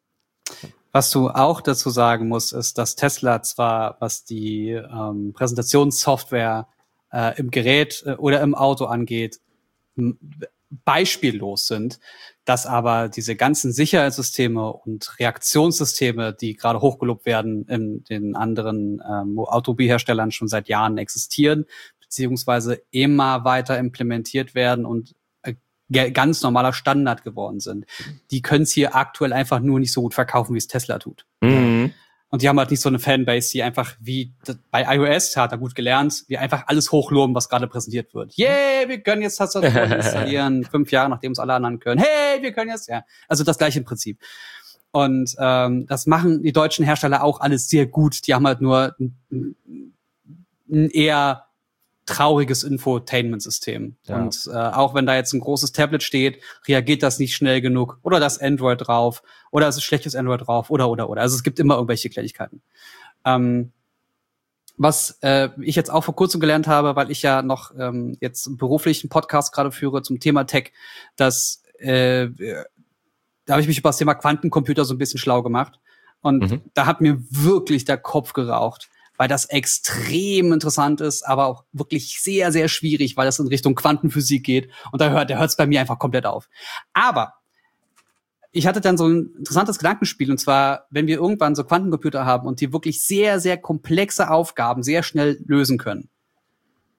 S1: Was du auch dazu sagen musst, ist, dass Tesla zwar, was die ähm, Präsentationssoftware äh, im Gerät äh, oder im Auto angeht, m- beispiellos sind, dass aber diese ganzen Sicherheitssysteme und Reaktionssysteme, die gerade hochgelobt werden, in den anderen ähm, Automobilherstellern schon seit Jahren existieren, beziehungsweise immer weiter implementiert werden und äh, ge- ganz normaler Standard geworden sind. Die können es hier aktuell einfach nur nicht so gut verkaufen, wie es Tesla tut.
S3: Mhm.
S1: Und die haben halt nicht so eine Fanbase, die einfach wie d- bei iOS, hat er gut gelernt, die einfach alles hochloben, was gerade präsentiert wird. Yay, wir können jetzt Tastaturen installieren, fünf Jahre, nachdem es alle anderen können. Hey, wir können jetzt, ja. Also das gleiche Prinzip. Und ähm, das machen die deutschen Hersteller auch alles sehr gut. Die haben halt nur ein, ein eher trauriges Infotainment-System.
S4: Ja.
S1: Und äh, auch wenn da jetzt ein großes Tablet steht, reagiert das nicht schnell genug. Oder das Android drauf. Oder es ist schlechtes Android drauf. Oder, oder, oder. Also es gibt immer irgendwelche Kleinigkeiten. Ähm, was äh, ich jetzt auch vor kurzem gelernt habe, weil ich ja noch ähm, jetzt einen beruflichen Podcast gerade führe zum Thema Tech, dass äh, da habe ich mich über das Thema Quantencomputer so ein bisschen schlau gemacht. Und
S3: Mhm.
S1: da hat mir wirklich der Kopf geraucht, weil das extrem interessant ist, aber auch wirklich sehr, sehr schwierig, weil das in Richtung Quantenphysik geht. Und da hört, da hört es bei mir einfach komplett auf. Aber ich hatte dann so ein interessantes Gedankenspiel, und zwar, wenn wir irgendwann so Quantencomputer haben und die wirklich sehr, sehr komplexe Aufgaben sehr schnell lösen können,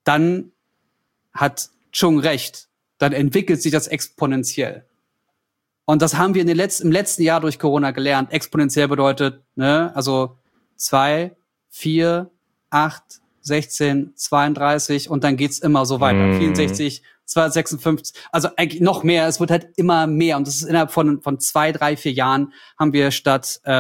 S1: dann hat Chung recht. Dann entwickelt sich das exponentiell. Und das haben wir in den letzten, im letzten Jahr durch Corona gelernt. Exponentiell bedeutet, ne, also zwei, vier, acht, sechzehn, zweiunddreißig und dann geht's immer so weiter.
S3: Mm.
S1: vierundsechzig, zweihundertsechsundfünfzig, also eigentlich noch mehr. Es wird halt immer mehr. Und das ist innerhalb von, von zwei, drei, vier Jahren haben wir statt, äh,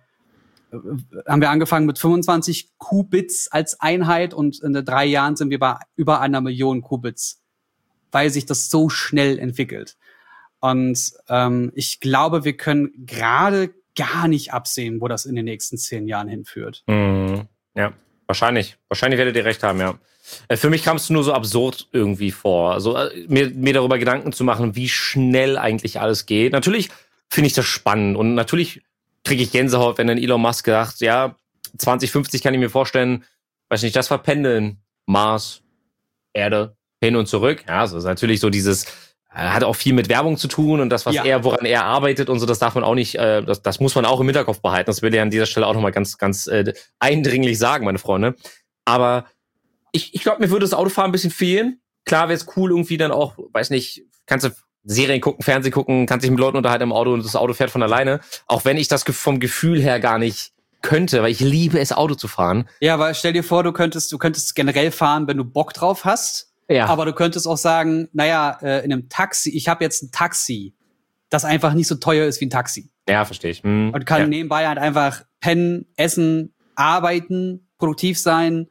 S1: haben wir angefangen mit fünfundzwanzig Qubits als Einheit und in drei Jahren sind wir bei über einer Million Qubits, weil sich das so schnell entwickelt. Und ähm, ich glaube, wir können gerade gar nicht absehen, wo das in den nächsten zehn Jahren hinführt.
S3: Mm, ja, wahrscheinlich. Wahrscheinlich werdet ihr recht haben, ja. Äh, für mich kam es nur so absurd irgendwie vor. Also äh, mir, mir darüber Gedanken zu machen, wie schnell eigentlich alles geht. Natürlich finde ich das spannend und natürlich kriege ich Gänsehaut, wenn dann Elon Musk sagt, ja, zwanzig fünfzig kann ich mir vorstellen, weiß nicht, das verpendeln. Mars, Erde, hin und zurück. Ja, also ist natürlich so dieses, äh, hat auch viel mit Werbung zu tun und das, was
S1: Ja.
S3: er, woran er arbeitet und so, das darf man auch nicht, äh, das, das muss man auch im Hinterkopf behalten. Das will ich an dieser Stelle auch nochmal ganz, ganz äh, eindringlich sagen, meine Freunde. Aber ich, ich glaube, mir würde das Autofahren ein bisschen fehlen. Klar wäre es cool, irgendwie dann auch, weiß nicht, kannst du Serien gucken, Fernsehen gucken, kannst dich mit Leuten unterhalten im Auto und das Auto fährt von alleine. Auch wenn ich das vom Gefühl her gar nicht könnte, weil ich liebe es, Auto zu fahren.
S1: Ja, weil stell dir vor, du könntest, du könntest generell fahren, wenn du Bock drauf hast.
S3: Ja.
S1: Aber du könntest auch sagen, naja, äh, in einem Taxi, ich habe jetzt ein Taxi, das einfach nicht so teuer ist wie ein Taxi.
S3: Ja, verstehe ich. Hm.
S1: Und kann
S3: ja.
S1: nebenbei halt einfach pennen, essen, arbeiten, produktiv sein.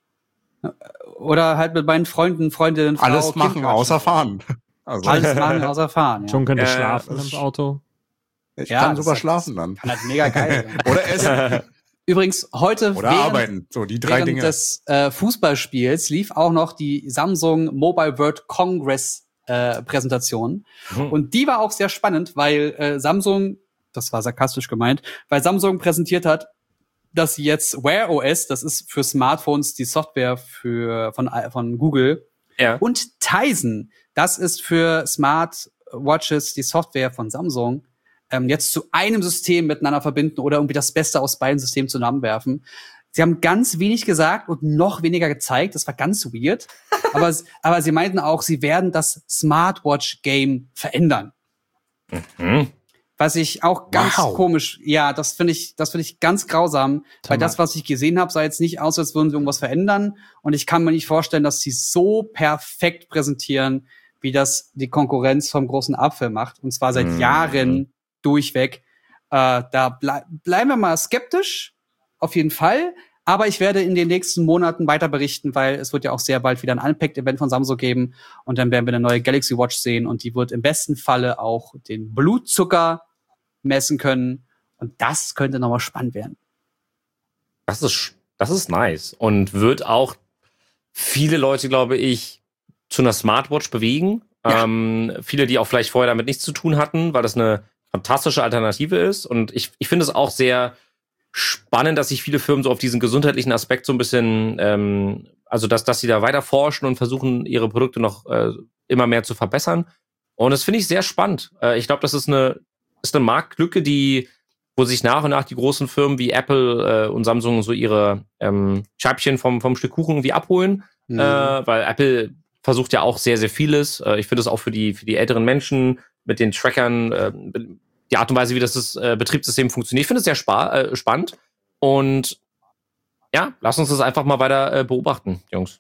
S1: Oder halt mit meinen Freunden, Freundinnen, Frau,
S2: Alles
S1: Kind
S2: machen,
S1: quatschen.
S2: außer fahren. Also,
S1: Alles machen, außer fahren. Ja.
S4: Schon könnte
S3: Ja,
S4: schlafen
S2: das ist-
S4: im Auto.
S2: ich
S1: Ja,
S2: kann
S1: das
S2: super
S1: ist-
S2: schlafen dann.
S1: Kann halt mega geil sein.
S2: Oder essen.
S1: Übrigens, heute
S2: Oder
S1: während,
S2: arbeiten. So, die drei
S1: während
S2: Dinge.
S1: des äh, Fußballspiels lief auch noch die Samsung Mobile World Congress äh, Präsentation.
S3: Mhm.
S1: Und die war auch sehr spannend, weil äh, Samsung, das war sarkastisch gemeint, weil Samsung präsentiert hat, dass sie jetzt Wear O S, das ist für Smartphones die Software für von, von Google,
S3: Ja.
S1: und Tizen, das ist für Smartwatches die Software von Samsung, ähm, jetzt zu einem System miteinander verbinden oder irgendwie das Beste aus beiden Systemen zusammenwerfen. Sie haben ganz wenig gesagt und noch weniger gezeigt. Das war ganz weird. aber, aber sie meinten auch, sie werden das Smartwatch-Game verändern.
S3: Mhm.
S1: Was ich auch ganz
S2: Wow.
S1: komisch, ja, das finde ich, das finde ich ganz grausam, weil das, was ich gesehen habe, sah jetzt nicht aus, als würden sie irgendwas verändern. Und ich kann mir nicht vorstellen, dass sie so perfekt präsentieren, wie das die Konkurrenz vom großen Apfel macht. Und zwar seit
S3: Mhm.
S1: Jahren durchweg. Äh, da blei- bleiben wir mal skeptisch, auf jeden Fall. Aber ich werde in den nächsten Monaten weiter berichten, weil es wird ja auch sehr bald wieder ein Unpacked-Event von Samsung geben. Und dann werden wir eine neue Galaxy Watch sehen. Und die wird im besten Falle auch den Blutzucker messen können. Und das könnte nochmal spannend werden.
S3: Das ist, das ist nice. Und wird auch viele Leute, glaube ich, zu einer Smartwatch bewegen.
S1: Ja.
S3: Ähm, viele, die auch vielleicht vorher damit nichts zu tun hatten, weil das eine fantastische Alternative ist. Und ich, ich finde es auch sehr spannend, dass sich viele Firmen so auf diesen gesundheitlichen Aspekt so ein bisschen, ähm, also dass, dass sie da weiter forschen und versuchen, ihre Produkte noch äh, immer mehr zu verbessern. Und das finde ich sehr spannend. Äh, ich glaube, das ist eine, ist eine Marktlücke, die, wo sich nach und nach die großen Firmen wie Apple äh, und Samsung so ihre ähm, Scheibchen vom, vom Stück Kuchen irgendwie abholen.
S1: Mhm.
S3: Äh, weil Apple versucht ja auch sehr, sehr vieles. Äh, ich finde es auch für die, für die älteren Menschen mit den Trackern, äh, die Art und Weise, wie das, das äh, Betriebssystem funktioniert. Ich finde es sehr spa- äh, spannend. Und ja, lass uns das einfach mal weiter äh, beobachten, Jungs.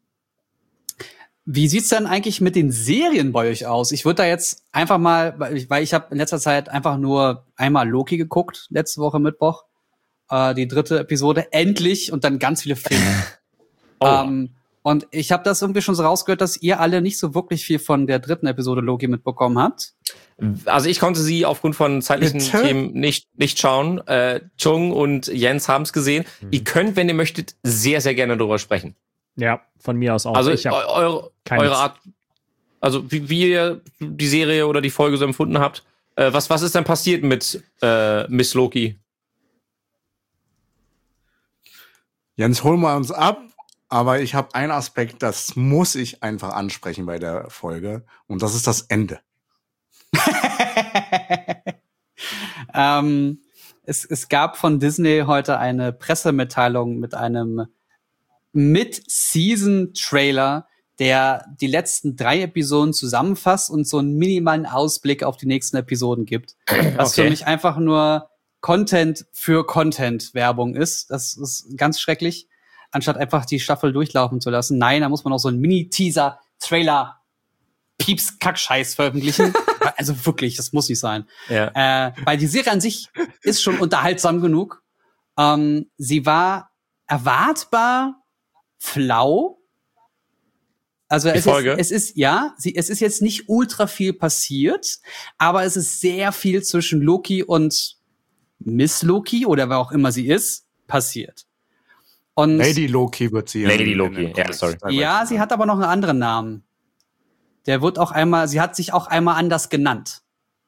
S1: Wie sieht's denn eigentlich mit den Serien bei euch aus? Ich würde da jetzt einfach mal, weil ich, weil ich habe in letzter Zeit einfach nur einmal Loki geguckt, letzte Woche Mittwoch, äh, die dritte Episode, endlich, und dann ganz viele Filme.
S3: Oh.
S1: Ähm, und ich habe das irgendwie schon so rausgehört, dass ihr alle nicht so wirklich viel von der dritten Episode Loki mitbekommen habt.
S3: Also ich konnte sie aufgrund von zeitlichen
S2: Bitte?
S3: Themen nicht nicht schauen. Äh, Chung und Jens haben es gesehen.
S4: Mhm.
S3: Ihr könnt, wenn ihr möchtet, sehr, sehr gerne darüber sprechen.
S4: Ja, von mir aus auch.
S3: Also
S4: ich hab
S3: eu- eure,
S4: keine
S3: eure
S4: Z-
S3: Art, also wie, wie ihr die Serie oder die Folge so empfunden habt. Äh, was, was ist denn passiert mit äh, Miss Loki?
S2: Jens, hol mal uns ab. Aber ich habe einen Aspekt, das muss ich einfach ansprechen bei der Folge. Und das ist das Ende.
S1: ähm, es, es gab von Disney heute eine Pressemitteilung mit einem Mid-Season-Trailer, der die letzten drei Episoden zusammenfasst und so einen minimalen Ausblick auf die nächsten Episoden gibt. Was
S3: Okay.
S1: für mich einfach nur Content für Content-Werbung ist. Das ist ganz schrecklich, anstatt einfach die Staffel durchlaufen zu lassen. Nein, da muss man auch so einen Mini-Teaser, Trailer, Pieps, Kackscheiß veröffentlichen. Also wirklich, das muss nicht sein.
S3: Ja.
S1: Äh, weil die Serie an sich ist schon unterhaltsam genug. Ähm, sie war erwartbar flau. Also
S3: Die
S1: es
S3: Folge?
S1: ist, es ist, ja, sie, es ist jetzt nicht ultra viel passiert, aber es ist sehr viel zwischen Loki und Miss Loki oder wer auch immer sie ist, passiert. Und
S2: Lady Loki wird sie.
S3: Lady
S2: in-
S3: Loki,
S2: in den
S3: ja,
S2: Comics
S3: sorry.
S2: teilweise
S1: ja, sie hat aber noch einen anderen Namen. Der wird auch einmal, sie hat sich auch einmal anders genannt.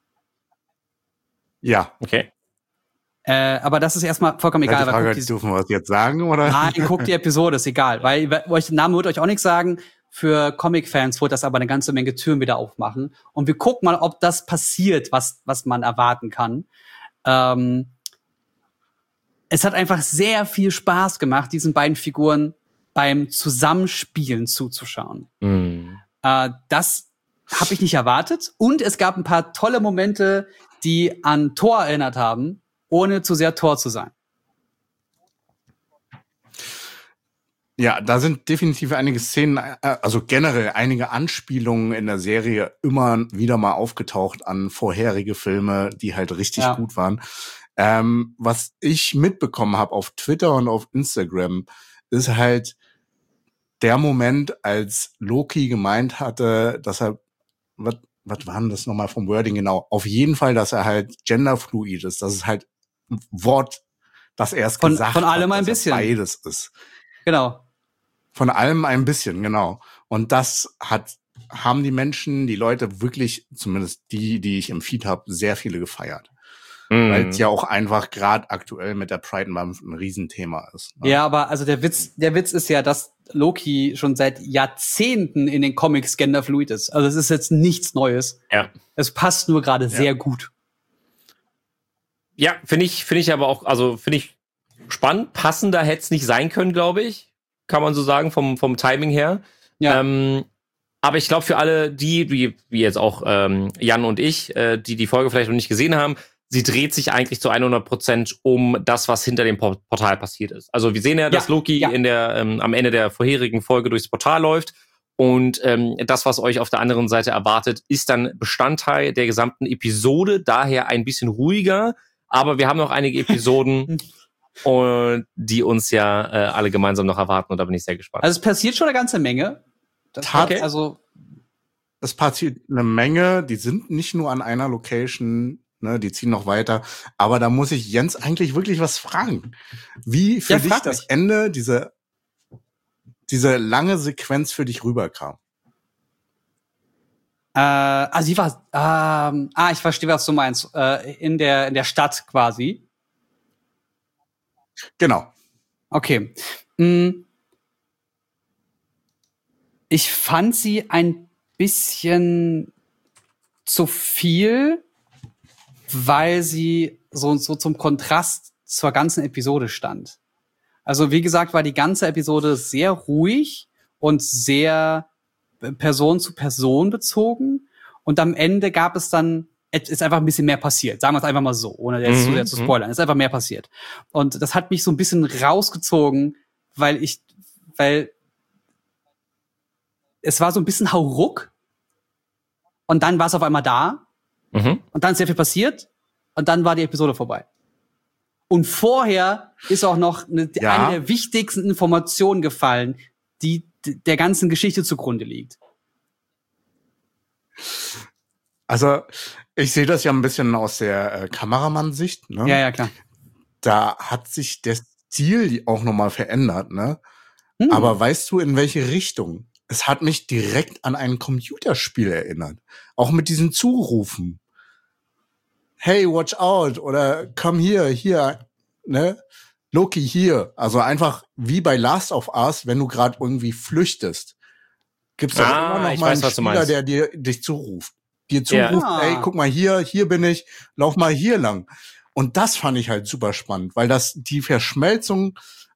S2: Ja.
S3: Okay.
S1: Äh, aber das ist erstmal vollkommen
S2: Ja,
S1: egal.
S2: die
S1: weil
S2: Frage,
S1: guckt die-
S2: dürfen wir das jetzt sagen, oder?
S1: Nein, guckt die Episode, ist egal. Weil euch der Name wird euch auch nichts sagen. Für Comic-Fans wird das aber eine ganze Menge Türen wieder aufmachen. Und wir gucken mal, ob das passiert, was, was man erwarten kann. Ähm, es hat einfach sehr viel Spaß gemacht, diesen beiden Figuren beim Zusammenspielen zuzuschauen.
S3: Mhm.
S1: Äh, das habe ich nicht erwartet. Und es gab ein paar tolle Momente, die an Thor erinnert haben, ohne zu sehr Thor zu sein.
S2: Ja, da sind definitiv einige Szenen, äh, also generell einige Anspielungen in der Serie immer wieder mal aufgetaucht an vorherige Filme, die halt richtig
S1: Ja.
S2: gut waren. Ähm, was ich mitbekommen habe auf Twitter und auf Instagram, ist halt der Moment, als Loki gemeint hatte, dass er, was, was war denn das nochmal vom Wording genau? Auf jeden Fall, dass er halt genderfluid ist. Das ist halt ein Wort, das er erst
S1: Von-
S2: gesagt
S1: von allem
S2: hat,
S1: ein
S2: dass er
S1: bisschen.
S2: beides ist.
S1: Genau.
S2: Von allem ein bisschen, genau. Und das hat, haben die Menschen, die Leute wirklich, zumindest die, die ich im Feed habe, sehr viele gefeiert.
S3: Mhm.
S2: Weil es ja auch einfach gerade aktuell mit der Pride Month ein Riesenthema ist. Ne?
S1: Ja, aber also der Witz, der Witz ist ja, dass Loki schon seit Jahrzehnten in den Comics genderfluid ist. Also es ist jetzt nichts Neues.
S3: Ja.
S1: Es passt nur gerade sehr gut.
S3: Ja, finde ich, finde ich aber auch, also finde ich spannend. Passender hätte es nicht sein können, glaube ich. Kann man so sagen, vom, vom Timing her.
S1: Ja.
S3: Ähm, aber ich glaube, für alle die, wie, wie jetzt auch ähm, Jan und ich, äh, die die Folge vielleicht noch nicht gesehen haben, sie dreht sich eigentlich zu hundert Prozent um das, was hinter dem Por- Portal passiert ist. Also wir sehen ja, dass
S1: Ja,
S3: Loki
S1: ja.
S3: in der ähm, am Ende der vorherigen Folge durchs Portal läuft. Und ähm, das, was euch auf der anderen Seite erwartet, ist dann Bestandteil der gesamten Episode, daher ein bisschen ruhiger. Aber wir haben noch einige Episoden, und die uns ja äh, alle gemeinsam noch erwarten. Und da bin ich sehr gespannt.
S1: Also es passiert schon eine ganze Menge. Das
S2: Tat-
S1: hat, also
S2: Es passiert eine Menge, die sind nicht nur an einer Location, ne, die ziehen noch weiter. Aber da muss ich Jens eigentlich wirklich was fragen. Wie für
S1: Ja,
S2: dich
S1: frag
S2: das
S1: mich.
S2: Ende, diese, diese lange Sequenz für dich rüberkam?
S1: äh, also sie war, ähm, ah, ich verstehe, was du meinst. Äh, in der in der Stadt quasi.
S2: Genau.
S1: Okay. Mm. Ich fand sie ein bisschen zu viel, weil sie so, so zum Kontrast zur ganzen Episode stand. Also wie gesagt, war die ganze Episode sehr ruhig und sehr Person zu Person bezogen. Und am Ende gab es dann, es ist einfach ein bisschen mehr passiert. Sagen wir es einfach mal so, ohne jetzt zu
S3: Mhm,
S1: sehr zu
S3: mhm.
S1: spoilern. Es ist einfach mehr passiert. Und das hat mich so ein bisschen rausgezogen, weil ich, weil es war so ein bisschen Hauruck. Und dann war es auf einmal da.
S3: Mhm.
S1: Und dann ist sehr viel passiert. Und dann war die Episode vorbei. Und vorher ist auch noch eine,
S2: Ja.
S1: eine der wichtigsten Informationen gefallen, die d- der ganzen Geschichte zugrunde liegt.
S2: Also, ich sehe das ja ein bisschen aus der äh, Kameramann-Sicht, ne?
S1: Ja, ja, klar.
S2: Da hat sich der Stil auch nochmal verändert, ne?
S1: Hm.
S2: Aber weißt du, in welche Richtung? Es hat mich direkt an ein Computerspiel erinnert. Auch mit diesen Zurufen. Hey, watch out oder komm hier, hier, ne? Loki hier. Also einfach wie bei Last of Us, wenn du gerade irgendwie flüchtest. Gibt's doch
S3: Ah,
S2: immer noch
S3: ich
S2: mal
S3: weiß,
S2: einen
S3: was du
S2: Spieler,
S3: meinst.
S2: der dir dich zuruft. Dir
S3: Ja.
S2: zuruft,
S1: Ah.
S2: ey, guck mal hier, hier bin ich, lauf mal hier lang. Und das fand ich halt super spannend, weil das die Verschmelzung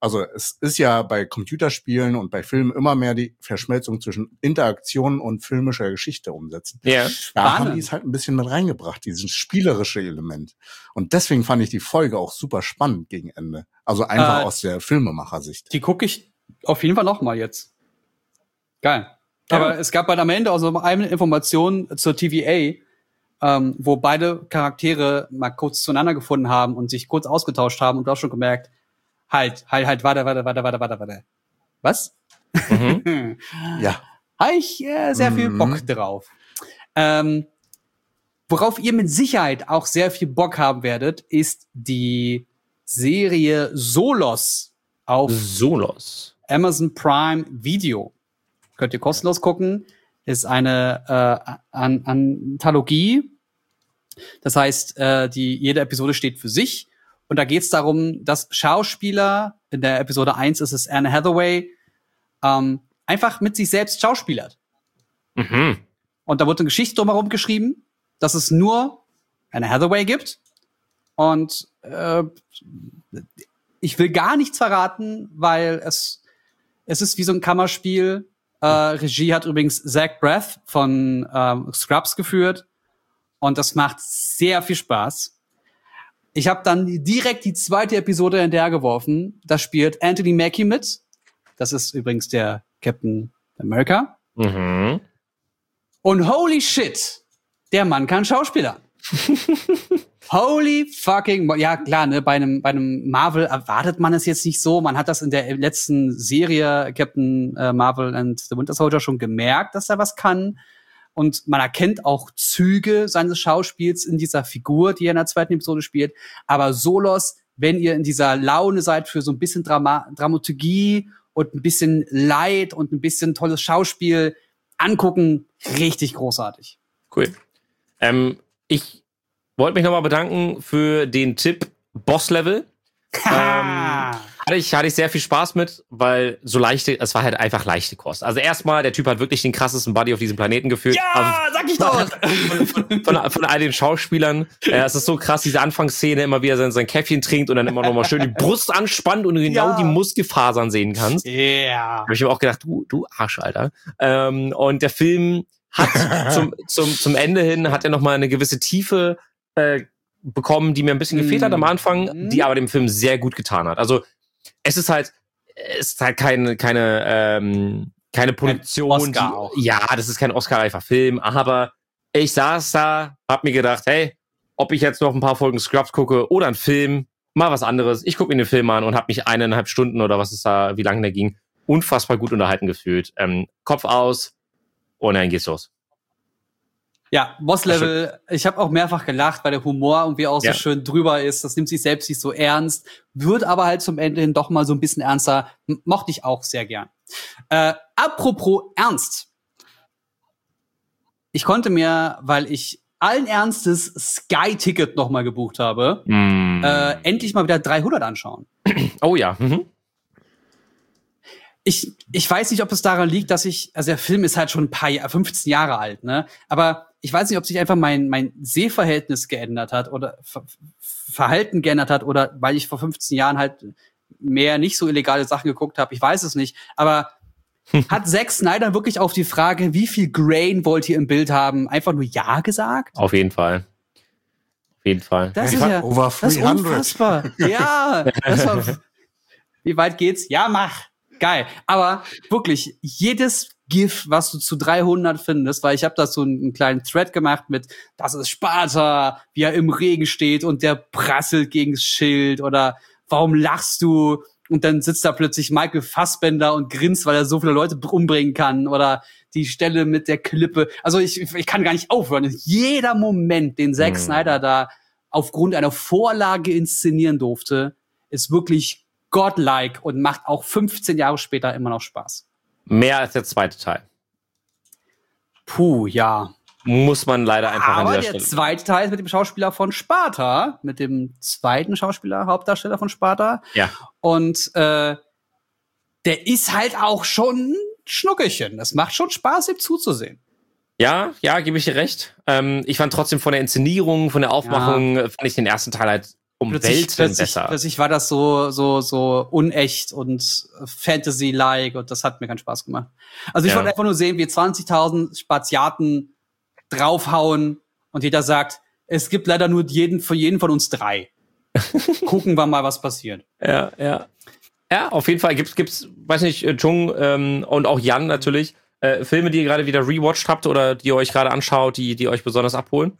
S2: Also es ist ja bei Computerspielen und bei Filmen immer mehr die Verschmelzung zwischen Interaktion und filmischer Geschichte umsetzen.
S3: Ja.
S2: Da haben die es halt ein bisschen mit reingebracht, dieses spielerische Element. Und deswegen fand ich die Folge auch super spannend gegen Ende. Also einfach
S1: Äh,
S2: aus der Filmemacher-Sicht.
S1: Die gucke ich auf jeden Fall noch mal jetzt. Geil. Aber es gab halt am Ende auch so eine Information zur T V A, ähm, wo beide Charaktere mal kurz zueinander gefunden haben und sich kurz ausgetauscht haben und du hast schon gemerkt, halt, halt, halt, warte, warte, warte, warte, warte, warte. Was?
S3: Mhm.
S2: Ja.
S1: Habe ich äh, sehr viel
S2: Mhm.
S1: Bock drauf. Ähm, worauf ihr mit Sicherheit auch sehr viel Bock haben werdet, ist die Serie Solos auf
S3: Solos.
S1: Amazon Prime Video. Könnt ihr kostenlos gucken. Ist eine äh, An- Anthologie. Das heißt, äh, die jede Episode steht für sich. Und da geht es darum, dass Schauspieler, in der Episode eins ist es Anne Hathaway, ähm, einfach mit sich selbst schauspielert.
S3: Mhm.
S1: Und da wurde eine Geschichte drumherum geschrieben, dass es nur Anne Hathaway gibt. Und äh, ich will gar nichts verraten, weil es es ist wie so ein Kammerspiel. Äh, Regie hat übrigens Zach Braff von ähm, Scrubs geführt. Und das macht sehr viel Spaß. Ich habe dann direkt die zweite Episode hinterher geworfen. Da spielt Anthony Mackie mit. Das ist übrigens der Captain America.
S3: Mhm.
S1: Und holy shit, der Mann kann Schauspieler. Holy fucking, mo- ja klar, ne, bei einem bei einem Marvel erwartet man es jetzt nicht so. Man hat das in der letzten Serie Captain äh, Marvel and the Winter Soldier schon gemerkt, dass er was kann. Und man erkennt auch Züge seines Schauspiels in dieser Figur, die er in der zweiten Episode spielt. Aber Solos, wenn ihr in dieser Laune seid für so ein bisschen Drama- Dramaturgie und ein bisschen Leid und ein bisschen tolles Schauspiel, angucken, richtig großartig.
S3: Cool. Ähm, ich wollte mich nochmal bedanken für den Tipp Boss-Level. ähm, hatte ich, hatte ich sehr viel Spaß mit, weil so leichte, es war halt einfach leichte Kost. Also erstmal, der Typ hat wirklich den krassesten Buddy auf diesem Planeten geführt. Also,
S1: sag ich doch!
S3: von, von, von, von all den Schauspielern. Äh, es ist so krass, diese Anfangsszene, immer wie er sein, sein Käffchen trinkt und dann immer nochmal schön die Brust anspannt und du genau
S1: Ja.
S3: die Muskelfasern sehen kannst.
S1: Ja.
S3: Habe ich mir auch gedacht, du, du Arsch, Alter. Ähm, und der Film hat zum, zum, zum Ende hin, hat er nochmal eine gewisse Tiefe äh, bekommen, die mir ein bisschen gefehlt hat am Anfang,
S1: Mhm.
S3: die aber dem Film sehr gut getan hat. Also es ist halt, es ist halt keine, keine, ähm, keine Produktion.
S1: Oscar
S3: die,
S1: auch.
S3: Ja, das ist kein Oscar-reifer Film, aber ich saß da, hab mir gedacht, hey, ob ich jetzt noch ein paar Folgen Scrubs gucke oder einen Film, mal was anderes. Ich gucke mir den Film an und habe mich eineinhalb Stunden oder was ist da, wie lange der ging, unfassbar gut unterhalten gefühlt. Ähm, Kopf aus und dann geht's los.
S1: Ja, Boss-Level, ich habe auch mehrfach gelacht, weil der Humor irgendwie auch
S3: Ja.
S1: so schön drüber ist. Das nimmt sich selbst nicht so ernst, wird aber halt zum Ende hin doch mal so ein bisschen ernster. M- mochte ich auch sehr gern. Äh, apropos ernst. Ich konnte mir, weil ich allen Ernstes Sky-Ticket noch mal gebucht habe,
S3: Mm.
S1: äh, endlich mal wieder dreihundert anschauen.
S3: Oh ja. Mhm.
S1: Ich, ich weiß nicht, ob es daran liegt, dass ich, also der Film ist halt schon ein paar Jahre, fünfzehn Jahre alt, ne? Aber ich weiß nicht, ob sich einfach mein, mein Sehverhältnis geändert hat oder Ver Verhalten geändert hat oder weil ich vor fünfzehn Jahren halt mehr nicht so illegale Sachen geguckt habe. Ich weiß es nicht. Aber hat Zack Snyder wirklich auf die Frage, wie viel Grain wollt ihr im Bild haben, einfach nur Ja gesagt?
S3: Auf jeden Fall. Auf jeden Fall.
S1: Das
S2: Ja,
S1: ist ja,
S2: over
S1: das ist
S2: dreihundert.
S1: unfassbar. Ja, das war, wie weit geht's? Ja, mach. Geil. Aber wirklich, jedes GIF, was du zu dreihundert findest, weil ich habe da so einen, einen kleinen Thread gemacht mit, das ist Sparta, wie er im Regen steht und der prasselt gegen das Schild oder warum lachst du? Und dann sitzt da plötzlich Michael Fassbender und grinst, weil er so viele Leute umbringen kann oder die Stelle mit der Klippe. Also ich, ich kann gar nicht aufhören. Jeder Moment, den Zack
S3: Mhm.
S1: Snyder da aufgrund einer Vorlage inszenieren durfte, ist wirklich godlike und macht auch fünfzehn Jahre später immer noch Spaß.
S3: Mehr als der zweite Teil.
S1: Puh, ja.
S3: Muss man leider einfach an
S1: Aber
S3: dieser
S1: der
S3: Stelle.
S1: zweite Teil ist mit dem Schauspieler von Sparta, mit dem zweiten Schauspieler, Hauptdarsteller von Sparta.
S3: Ja.
S1: Und äh, der ist halt auch schon ein Schnuckelchen. Das macht schon Spaß, ihm zuzusehen.
S3: Ja, ja, gebe ich dir recht. Ähm, ich fand trotzdem von der Inszenierung, von der Aufmachung, äh, fand ich den ersten Teil halt um
S1: plötzlich,
S3: Welten
S1: plötzlich,
S3: besser.
S1: plötzlich war das so, so, so unecht und Fantasy-like und das hat mir keinen Spaß gemacht. Also ich
S3: Ja.
S1: wollte einfach nur sehen, wie zwanzigtausend Spaziaten draufhauen und jeder sagt, es gibt leider nur jeden, für jeden von uns drei. Gucken wir mal, was passiert.
S3: Ja, ja. Ja, auf jeden Fall gibt's, gibt's, weiß nicht, äh, Jung ähm, und auch Jan natürlich, äh, Filme, die ihr gerade wieder rewatcht habt oder die ihr euch gerade anschaut, die, die euch besonders abholen?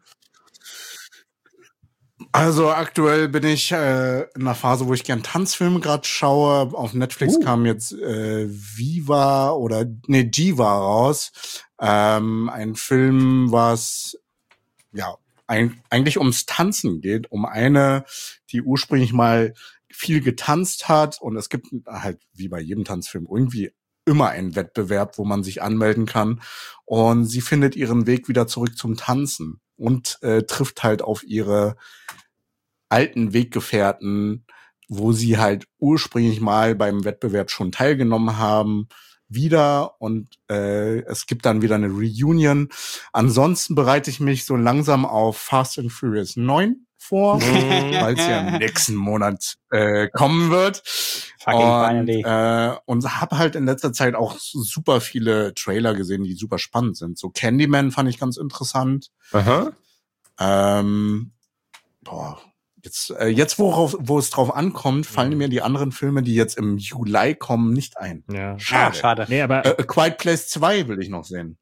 S2: Also aktuell bin ich äh, in einer Phase, wo ich gern Tanzfilme gerade schaue. Auf Netflix
S1: Uh.
S2: kam jetzt äh, Viva oder nee, Jiva raus. Ähm, ein Film, was ja ein, eigentlich ums Tanzen geht, um eine, die ursprünglich mal viel getanzt hat. Und es gibt halt, wie bei jedem Tanzfilm, irgendwie immer einen Wettbewerb, wo man sich anmelden kann. Und sie findet ihren Weg wieder zurück zum Tanzen und äh, trifft halt auf ihre alten Weggefährten, wo sie halt ursprünglich mal beim Wettbewerb schon teilgenommen haben, wieder. Und äh, es gibt dann wieder eine Reunion. Ansonsten bereite ich mich so langsam auf Fast and Furious neun vor, weil es ja im nächsten Monat äh, kommen wird.
S1: Fucking
S2: Und,
S1: finally.
S2: äh, und habe halt in letzter Zeit auch super viele Trailer gesehen, die super spannend sind. So Candyman fand ich ganz interessant.
S3: Aha.
S2: Ähm, boah, jetzt, äh, jetzt worauf, wo es drauf ankommt, fallen mir die anderen Filme, die jetzt im Juli kommen, nicht ein.
S4: Ja.
S2: Schade.
S1: Ah, schade.
S4: Nee, aber
S2: Äh, A Quiet Place zwei will ich noch sehen.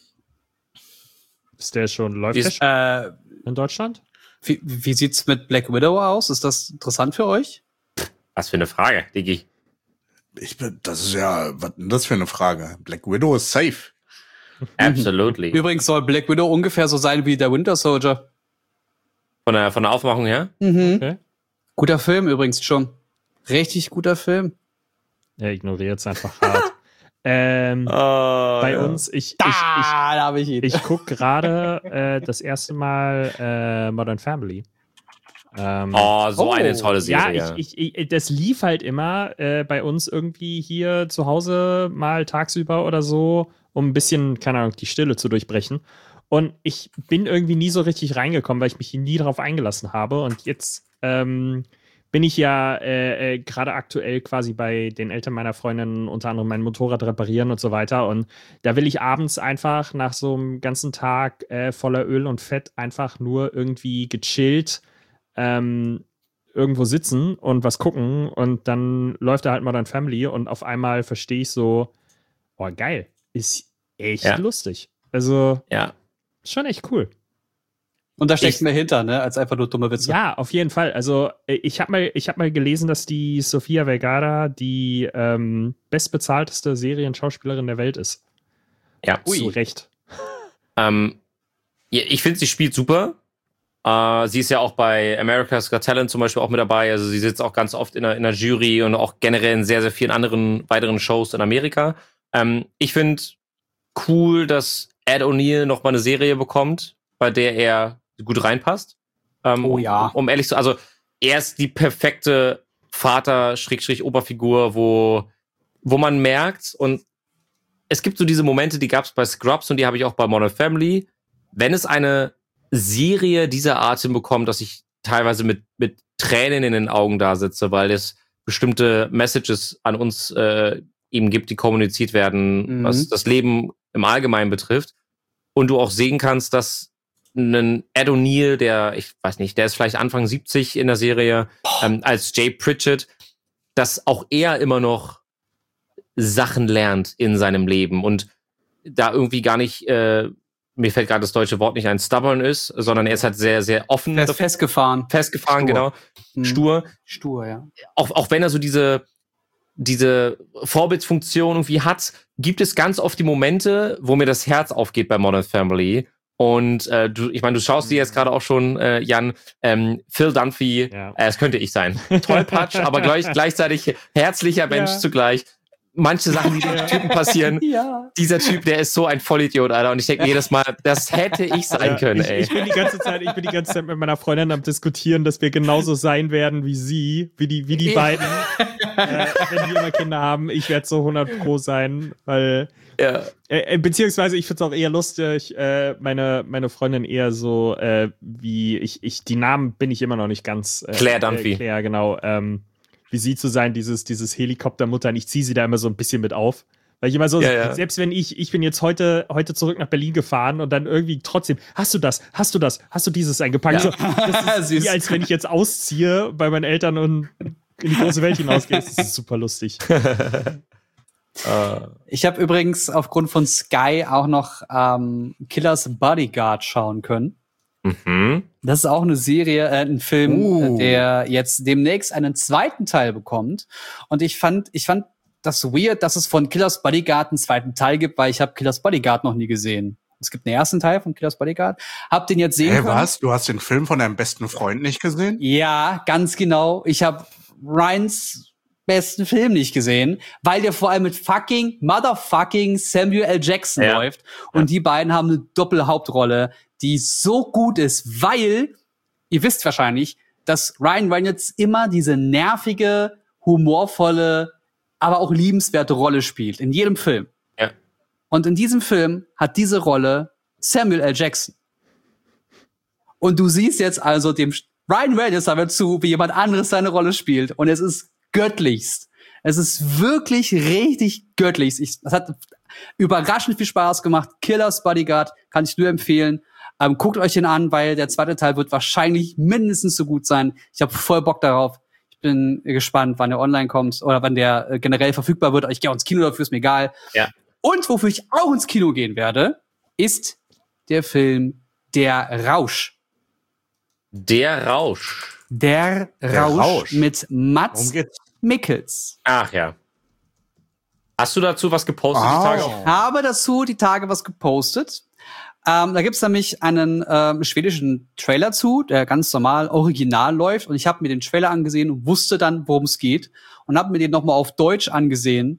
S4: ist der schon, läuft
S3: Wie
S4: der
S3: ist-
S4: schon
S1: Äh,
S4: in Deutschland?
S1: wie, wie sieht's mit Black Widow aus? Ist das interessant für euch?
S3: Was für eine Frage, Digi.
S2: Ich bin, das ist ja, was denn das für eine Frage? Black Widow ist safe.
S3: Absolutely.
S1: Übrigens soll Black Widow ungefähr so sein wie der Winter Soldier.
S3: Von der, von der Aufmachung her?
S1: Mhm.
S4: Okay.
S1: Guter Film übrigens schon. Richtig guter Film.
S4: Er ignoriert es einfach hart. ähm,
S3: Oh,
S4: bei
S3: ja.
S4: uns, ich,
S1: Da,
S4: ich, ich,
S1: da habe ich ihn.
S4: ich gucke gerade äh, das erste Mal äh, Modern Family. Ähm,
S3: Oh, so
S1: Oh.
S3: eine tolle
S4: ja,
S3: Serie.
S4: ich, ich, ich, das lief halt immer äh, bei uns irgendwie hier zu Hause mal tagsüber oder so, um ein bisschen, keine Ahnung, die Stille zu durchbrechen. Und ich bin irgendwie nie so richtig reingekommen, weil ich mich nie darauf eingelassen habe. Und jetzt ähm, bin ich ja äh, äh, gerade aktuell quasi bei den Eltern meiner Freundin unter anderem mein Motorrad reparieren und so weiter. Und da will ich abends einfach nach so einem ganzen Tag äh, voller Öl und Fett einfach nur irgendwie gechillt ähm, irgendwo sitzen und was gucken. Und dann läuft da halt Modern Family und auf einmal verstehe ich so, oh geil, ist echt
S3: Ja.
S4: lustig. Also
S3: Ja.
S4: schon echt cool.
S1: Und da steckt
S3: Ich-
S1: mehr hinter, ne? Als einfach nur dumme Witze.
S4: Ja, auf jeden Fall. Also äh, ich habe mal, ich hab mal gelesen, dass die Sofia Vergara die ähm, bestbezahlteste Serienschauspielerin der Welt ist.
S3: Ja.
S4: Zu Recht.
S3: Ähm, ja, ich finde, sie spielt super. Äh, sie ist ja auch bei America's Got Talent zum Beispiel auch mit dabei. Also sie sitzt auch ganz oft in der, in der Jury und auch generell in sehr, sehr vielen anderen weiteren Shows in Amerika. Ähm, ich finde cool, dass Ed O'Neill noch mal eine Serie bekommt, bei der er gut reinpasst. Ähm,
S1: Oh ja.
S3: Um, um ehrlich zu, also er ist die perfekte Vater-Oberfigur, wo wo man merkt, und es gibt so diese Momente, die gab es bei Scrubs und die habe ich auch bei Modern Family. Wenn es eine Serie dieser Art hinbekommt, dass ich teilweise mit mit Tränen in den Augen da sitze, weil es bestimmte Messages an uns äh, eben gibt, die kommuniziert werden,
S1: Mhm.
S3: was das Leben im Allgemeinen betrifft. Und du auch sehen kannst, dass ein Ed O'Neill, der, ich weiß nicht, der ist vielleicht Anfang siebzig in der Serie, ähm, als Jay Pritchett, dass auch er immer noch Sachen lernt in seinem Leben und da irgendwie gar nicht, äh, mir fällt gerade das deutsche Wort nicht ein, stubborn ist, sondern er ist halt sehr, sehr offen,
S1: Er ist festgefahren.
S3: festgefahren,
S1: Stur.
S3: genau,
S1: Mhm.
S3: stur.
S1: Stur, ja.
S3: Auch, auch wenn er so diese, diese Vorbildsfunktion irgendwie hat, gibt es ganz oft die Momente, wo mir das Herz aufgeht bei Modern Family. Und äh, du, ich meine, du schaust dir jetzt gerade auch schon, äh, Jan, ähm, Phil Dunphy,
S4: Ja.
S3: äh, es könnte ich sein. Tollpatsch, aber gleich, gleichzeitig herzlicher Mensch
S4: Ja.
S3: zugleich. Manche Sachen, die dem Typen passieren,
S1: Ja.
S3: dieser Typ, der ist so ein Vollidiot, Alter. Und ich denke jedes Mal, das hätte ich sein
S4: Ja,
S3: können,
S4: ich,
S3: ey.
S4: ich bin die ganze Zeit, ich bin die ganze Zeit mit meiner Freundin am Diskutieren, dass wir genauso sein werden wie sie, wie die, wie die
S1: Ja.
S4: beiden. äh, wenn die immer Kinder haben. Ich werde so hundert Pro sein, weil
S3: Ja.
S4: Äh, beziehungsweise ich finde es auch eher lustig, äh, meine, meine Freundin eher so, äh, wie ich, ich, die Namen bin ich immer noch nicht ganz. Äh,
S3: Claire Dunphy.
S4: Äh, Claire, genau. Ähm, wie sie zu sein, dieses, dieses Helikoptermutter, und ich ziehe sie da immer so ein bisschen mit auf. Weil ich immer so,
S3: Ja, ja.
S4: selbst wenn ich, ich bin jetzt heute, heute zurück nach Berlin gefahren und dann irgendwie trotzdem, hast du das, hast du das, hast du dieses eingepackt?
S1: Ja.
S4: So, das ist wie als wenn ich jetzt ausziehe bei meinen Eltern und in die große Welt hinausgehe. Das ist super lustig.
S1: Ich habe übrigens aufgrund von Sky auch noch ähm, Killers Bodyguard schauen können.
S3: Mhm.
S1: Das ist auch eine Serie, äh, ein Film,
S2: Uh.
S1: äh, der jetzt demnächst einen zweiten Teil bekommt. Und ich fand, ich fand das weird, dass es von Killers Bodyguard einen zweiten Teil gibt, weil ich habe Killers Bodyguard noch nie gesehen. Es gibt einen ersten Teil von Killers Bodyguard. Hab den jetzt sehen
S2: Hä,
S1: können.
S2: was? Du hast den Film von deinem besten Freund nicht gesehen?
S1: Ja, ganz genau. Ich habe Ryans besten Film nicht gesehen, weil der vor allem mit fucking motherfucking Samuel L. Jackson
S3: Ja.
S1: läuft. Und die beiden haben eine Doppelhauptrolle, die so gut ist, weil, ihr wisst wahrscheinlich, dass Ryan Reynolds immer diese nervige, humorvolle, aber auch liebenswerte Rolle spielt. In jedem Film.
S3: Ja.
S1: Und in diesem Film hat diese Rolle Samuel L. Jackson. Und du siehst jetzt also dem Ryan Reynolds dabei zu, wie jemand anderes seine Rolle spielt. Und es ist göttlichst. Es ist wirklich richtig göttlichst. Ich, das hat überraschend viel Spaß gemacht. Killers Bodyguard kann ich nur empfehlen. Ähm, guckt euch den an, weil der zweite Teil wird wahrscheinlich mindestens so gut sein. Ich habe voll Bock darauf. Ich bin gespannt, wann der online kommt oder wann der äh, generell verfügbar wird. Ich gehe auch ins Kino dafür, ist mir egal.
S3: Ja.
S1: Und wofür ich auch ins Kino gehen werde, ist der Film Der Rausch.
S3: Der Rausch.
S1: Der,
S2: Der
S1: Rausch,
S2: Rausch.
S1: mit
S2: Worum
S1: Mats
S2: geht's?
S1: Mikkels.
S3: Ach ja. Hast du dazu was gepostet
S2: Oh.
S3: die Tage?
S1: Ich habe dazu die Tage was gepostet. Ähm, da gibt's nämlich einen ähm, schwedischen Trailer zu, der ganz normal original läuft. Und ich habe mir den Trailer angesehen und wusste dann, worum es geht. Und habe mir den nochmal auf Deutsch angesehen.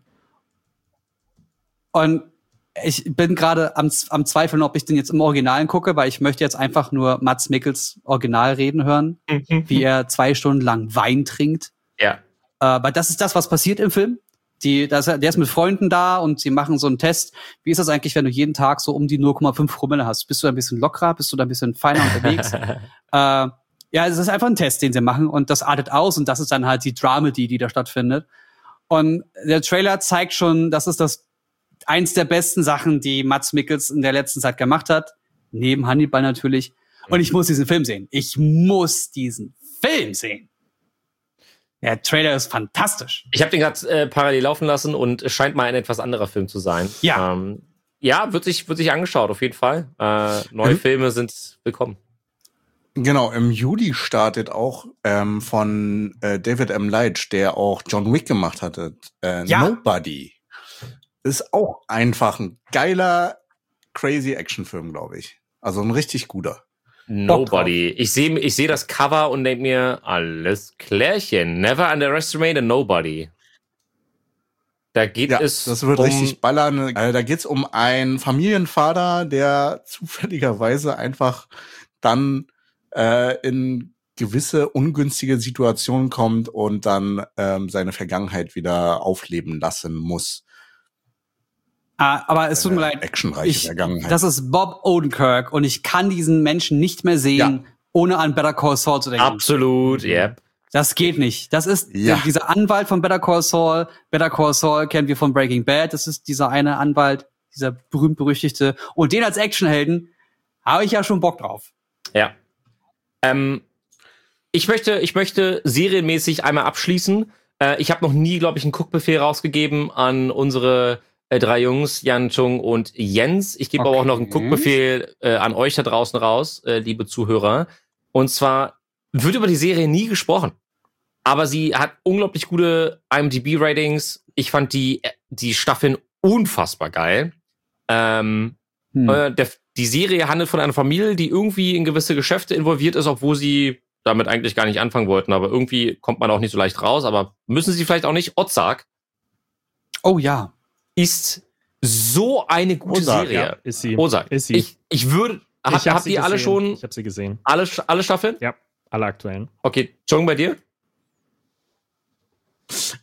S1: Und ich bin gerade am, am Zweifeln, ob ich den jetzt im Originalen gucke, weil ich möchte jetzt einfach nur Mats Mikkels Original reden hören, wie er zwei Stunden lang Wein trinkt.
S3: Ja.
S1: Äh, weil das ist das, was passiert im Film. Die, das, der ist mit Freunden da und sie machen so einen Test. Wie ist das eigentlich, wenn du jeden Tag so um die null Komma fünf Promille hast? Bist du da ein bisschen lockerer? Bist du da ein bisschen feiner unterwegs? äh, ja, es ist einfach ein Test, den sie machen und das artet aus und das ist dann halt die Dramedy, die da stattfindet. Und der Trailer zeigt schon, das ist das eins der besten Sachen, die Mats Mikkels in der letzten Zeit gemacht hat. Neben Hannibal natürlich. Und ich muss diesen Film sehen. Ich muss diesen Film sehen. Der Trailer ist fantastisch.
S3: Ich habe den gerade äh, parallel laufen lassen und es scheint mal ein etwas anderer Film zu sein.
S1: Ja.
S3: Ähm, ja, wird sich, wird sich angeschaut, auf jeden Fall. Äh, neue
S1: Mhm.
S3: Filme sind willkommen.
S2: Genau, im Juli startet auch ähm, von äh, David M. Leitch, der auch John Wick gemacht hatte, äh,
S1: Ja.
S2: Nobody. Ist auch einfach ein geiler, crazy Actionfilm, glaube ich. Also ein richtig guter.
S3: Nobody. Ich sehe ich seh das Cover und denke mir, alles klärchen. Never underestimate a nobody. Da geht
S2: Ja,
S3: es
S2: das wird
S3: um,
S2: richtig ballern. Äh, da geht's um einen Familienvater, der zufälligerweise einfach dann äh, in gewisse ungünstige Situationen kommt und dann ähm, seine Vergangenheit wieder aufleben lassen muss.
S1: Ah, aber es tut mir
S2: Eine
S1: leid.
S2: actionreiche
S1: Ich,
S2: Vergangenheit.
S1: das ist Bob Odenkirk und ich kann diesen Menschen nicht mehr sehen,
S2: Ja.
S1: ohne an Better Call Saul zu denken.
S3: Absolut, yep.
S1: Das geht nicht. Das ist
S2: Ja.
S1: der, dieser Anwalt von Better Call Saul. Better Call Saul kennen wir von Breaking Bad. Das ist dieser eine Anwalt, dieser berühmt-berüchtigte. Und den als Actionhelden habe ich ja schon Bock drauf.
S3: Ja. Ähm, ich möchte, ich möchte serienmäßig einmal abschließen. Äh, ich habe noch nie, glaube ich, einen Guckbefehl rausgegeben an unsere äh, drei Jungs, Jan, Chung und Jens. Ich gebe
S1: Okay.
S3: aber auch noch einen Guckbefehl äh, an euch da draußen raus, äh, liebe Zuhörer. Und zwar wird über die Serie nie gesprochen. Aber sie hat unglaublich gute I M D B-Ratings. Ich fand die, die Staffeln unfassbar geil. Ähm,
S1: Hm.
S3: äh, der, die Serie handelt von einer Familie, die irgendwie in gewisse Geschäfte involviert ist, obwohl sie damit eigentlich gar nicht anfangen wollten. Aber irgendwie kommt man auch nicht so leicht raus. Aber müssen sie vielleicht auch nicht. Ozark
S1: Oh ja.
S3: ist so eine gute
S2: Ozark,
S3: Serie.
S4: Ja, ist sie.
S3: Ozark.
S4: Ist sie.
S3: Ich, ich würde. Hab,
S4: Ich hab
S3: habt
S4: sie
S3: ihr alle
S4: gesehen.
S3: schon
S4: Ich habe sie gesehen.
S3: alle, alle Staffeln?
S4: Ja, alle aktuellen.
S3: Okay, Chung, bei dir?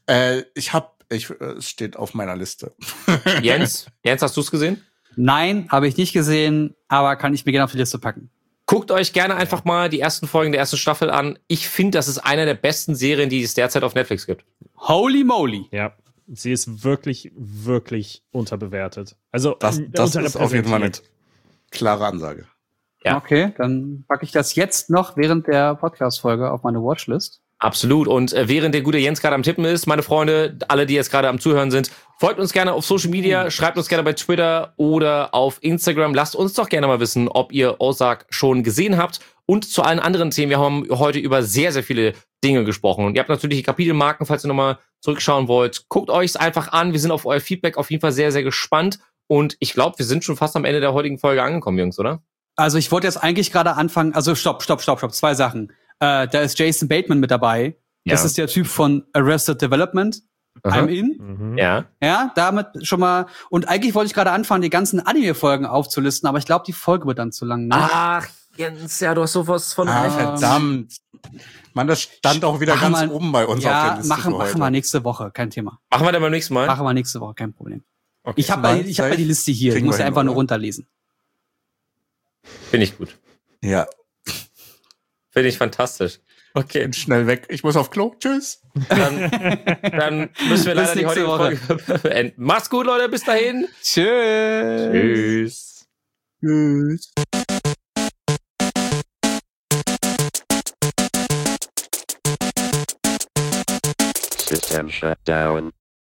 S2: Äh, ich hab, ich, äh, es steht auf meiner Liste.
S3: Jens, Jens, hast du es gesehen?
S1: Nein, habe ich nicht gesehen, aber kann ich mir gerne auf die Liste packen.
S3: Guckt euch gerne einfach mal die ersten Folgen der ersten Staffel an. Ich finde, das ist eine der besten Serien, die es derzeit auf Netflix gibt.
S1: Holy moly.
S4: Ja, sie ist wirklich, wirklich unterbewertet. Also
S2: Das,
S4: äh,
S2: das ist auf jeden Fall eine
S4: unterrepräsentiert.
S2: klare Ansage.
S3: Ja.
S1: Okay, dann packe ich das jetzt noch während der Podcast-Folge auf meine Watchlist.
S3: Absolut. Und äh, während der gute Jens gerade am Tippen ist, meine Freunde, alle, die jetzt gerade am Zuhören sind, folgt uns gerne auf Social Media, schreibt uns gerne bei Twitter oder auf Instagram. Lasst uns doch gerne mal wissen, ob ihr Ozark schon gesehen habt. Und zu allen anderen Themen. Wir haben heute über sehr, sehr viele Dinge gesprochen. Und ihr habt natürlich die Kapitelmarken, falls ihr nochmal zurückschauen wollt. Guckt euch's einfach an. Wir sind auf euer Feedback auf jeden Fall sehr, sehr gespannt. Und ich glaube, wir sind schon fast am Ende der heutigen Folge angekommen, Jungs, oder?
S1: Also ich wollte jetzt eigentlich gerade anfangen, also stopp, stopp, stopp, stopp, zwei Sachen. Äh, da ist Jason Bateman mit dabei. Das
S3: Ja.
S1: ist der Typ von Arrested Development.
S3: Aha.
S1: I'm in.
S4: Mhm.
S3: Ja.
S1: Ja, damit schon mal. Und eigentlich wollte ich gerade anfangen, die ganzen Anime-Folgen aufzulisten, aber ich glaube, die Folge wird dann zu lang. Ne?
S3: Ach, Jens, ja, du hast sowas von
S2: Ah,
S1: Ähm,
S2: verdammt. Mann, das stand auch wieder
S1: machen
S2: ganz
S1: wir-
S2: oben bei uns auf der
S1: Ja,
S2: Liste
S1: machen,
S2: für heute.
S1: machen wir nächste Woche, kein Thema.
S3: Machen wir dann beim nächsten Mal.
S1: Machen wir nächste Woche, kein Problem.
S3: Okay.
S1: Ich habe
S2: Nein,
S1: ich hab ja die Liste hier, ich
S2: kriegen
S1: muss
S2: wir
S1: ja
S2: hin,
S1: einfach nur
S2: oder?
S1: runterlesen.
S3: Finde ich gut.
S2: Ja,
S3: Finde ich fantastisch. Okay,
S2: bin schnell weg. Ich muss auf Klo. Tschüss.
S3: dann, dann müssen wir
S1: Bis
S3: leider die
S1: nächste
S3: heutige Folge beenden. Macht's gut, Leute. Bis dahin.
S1: Tschüss.
S3: Tschüss.
S2: Tschüss.
S5: System shut down.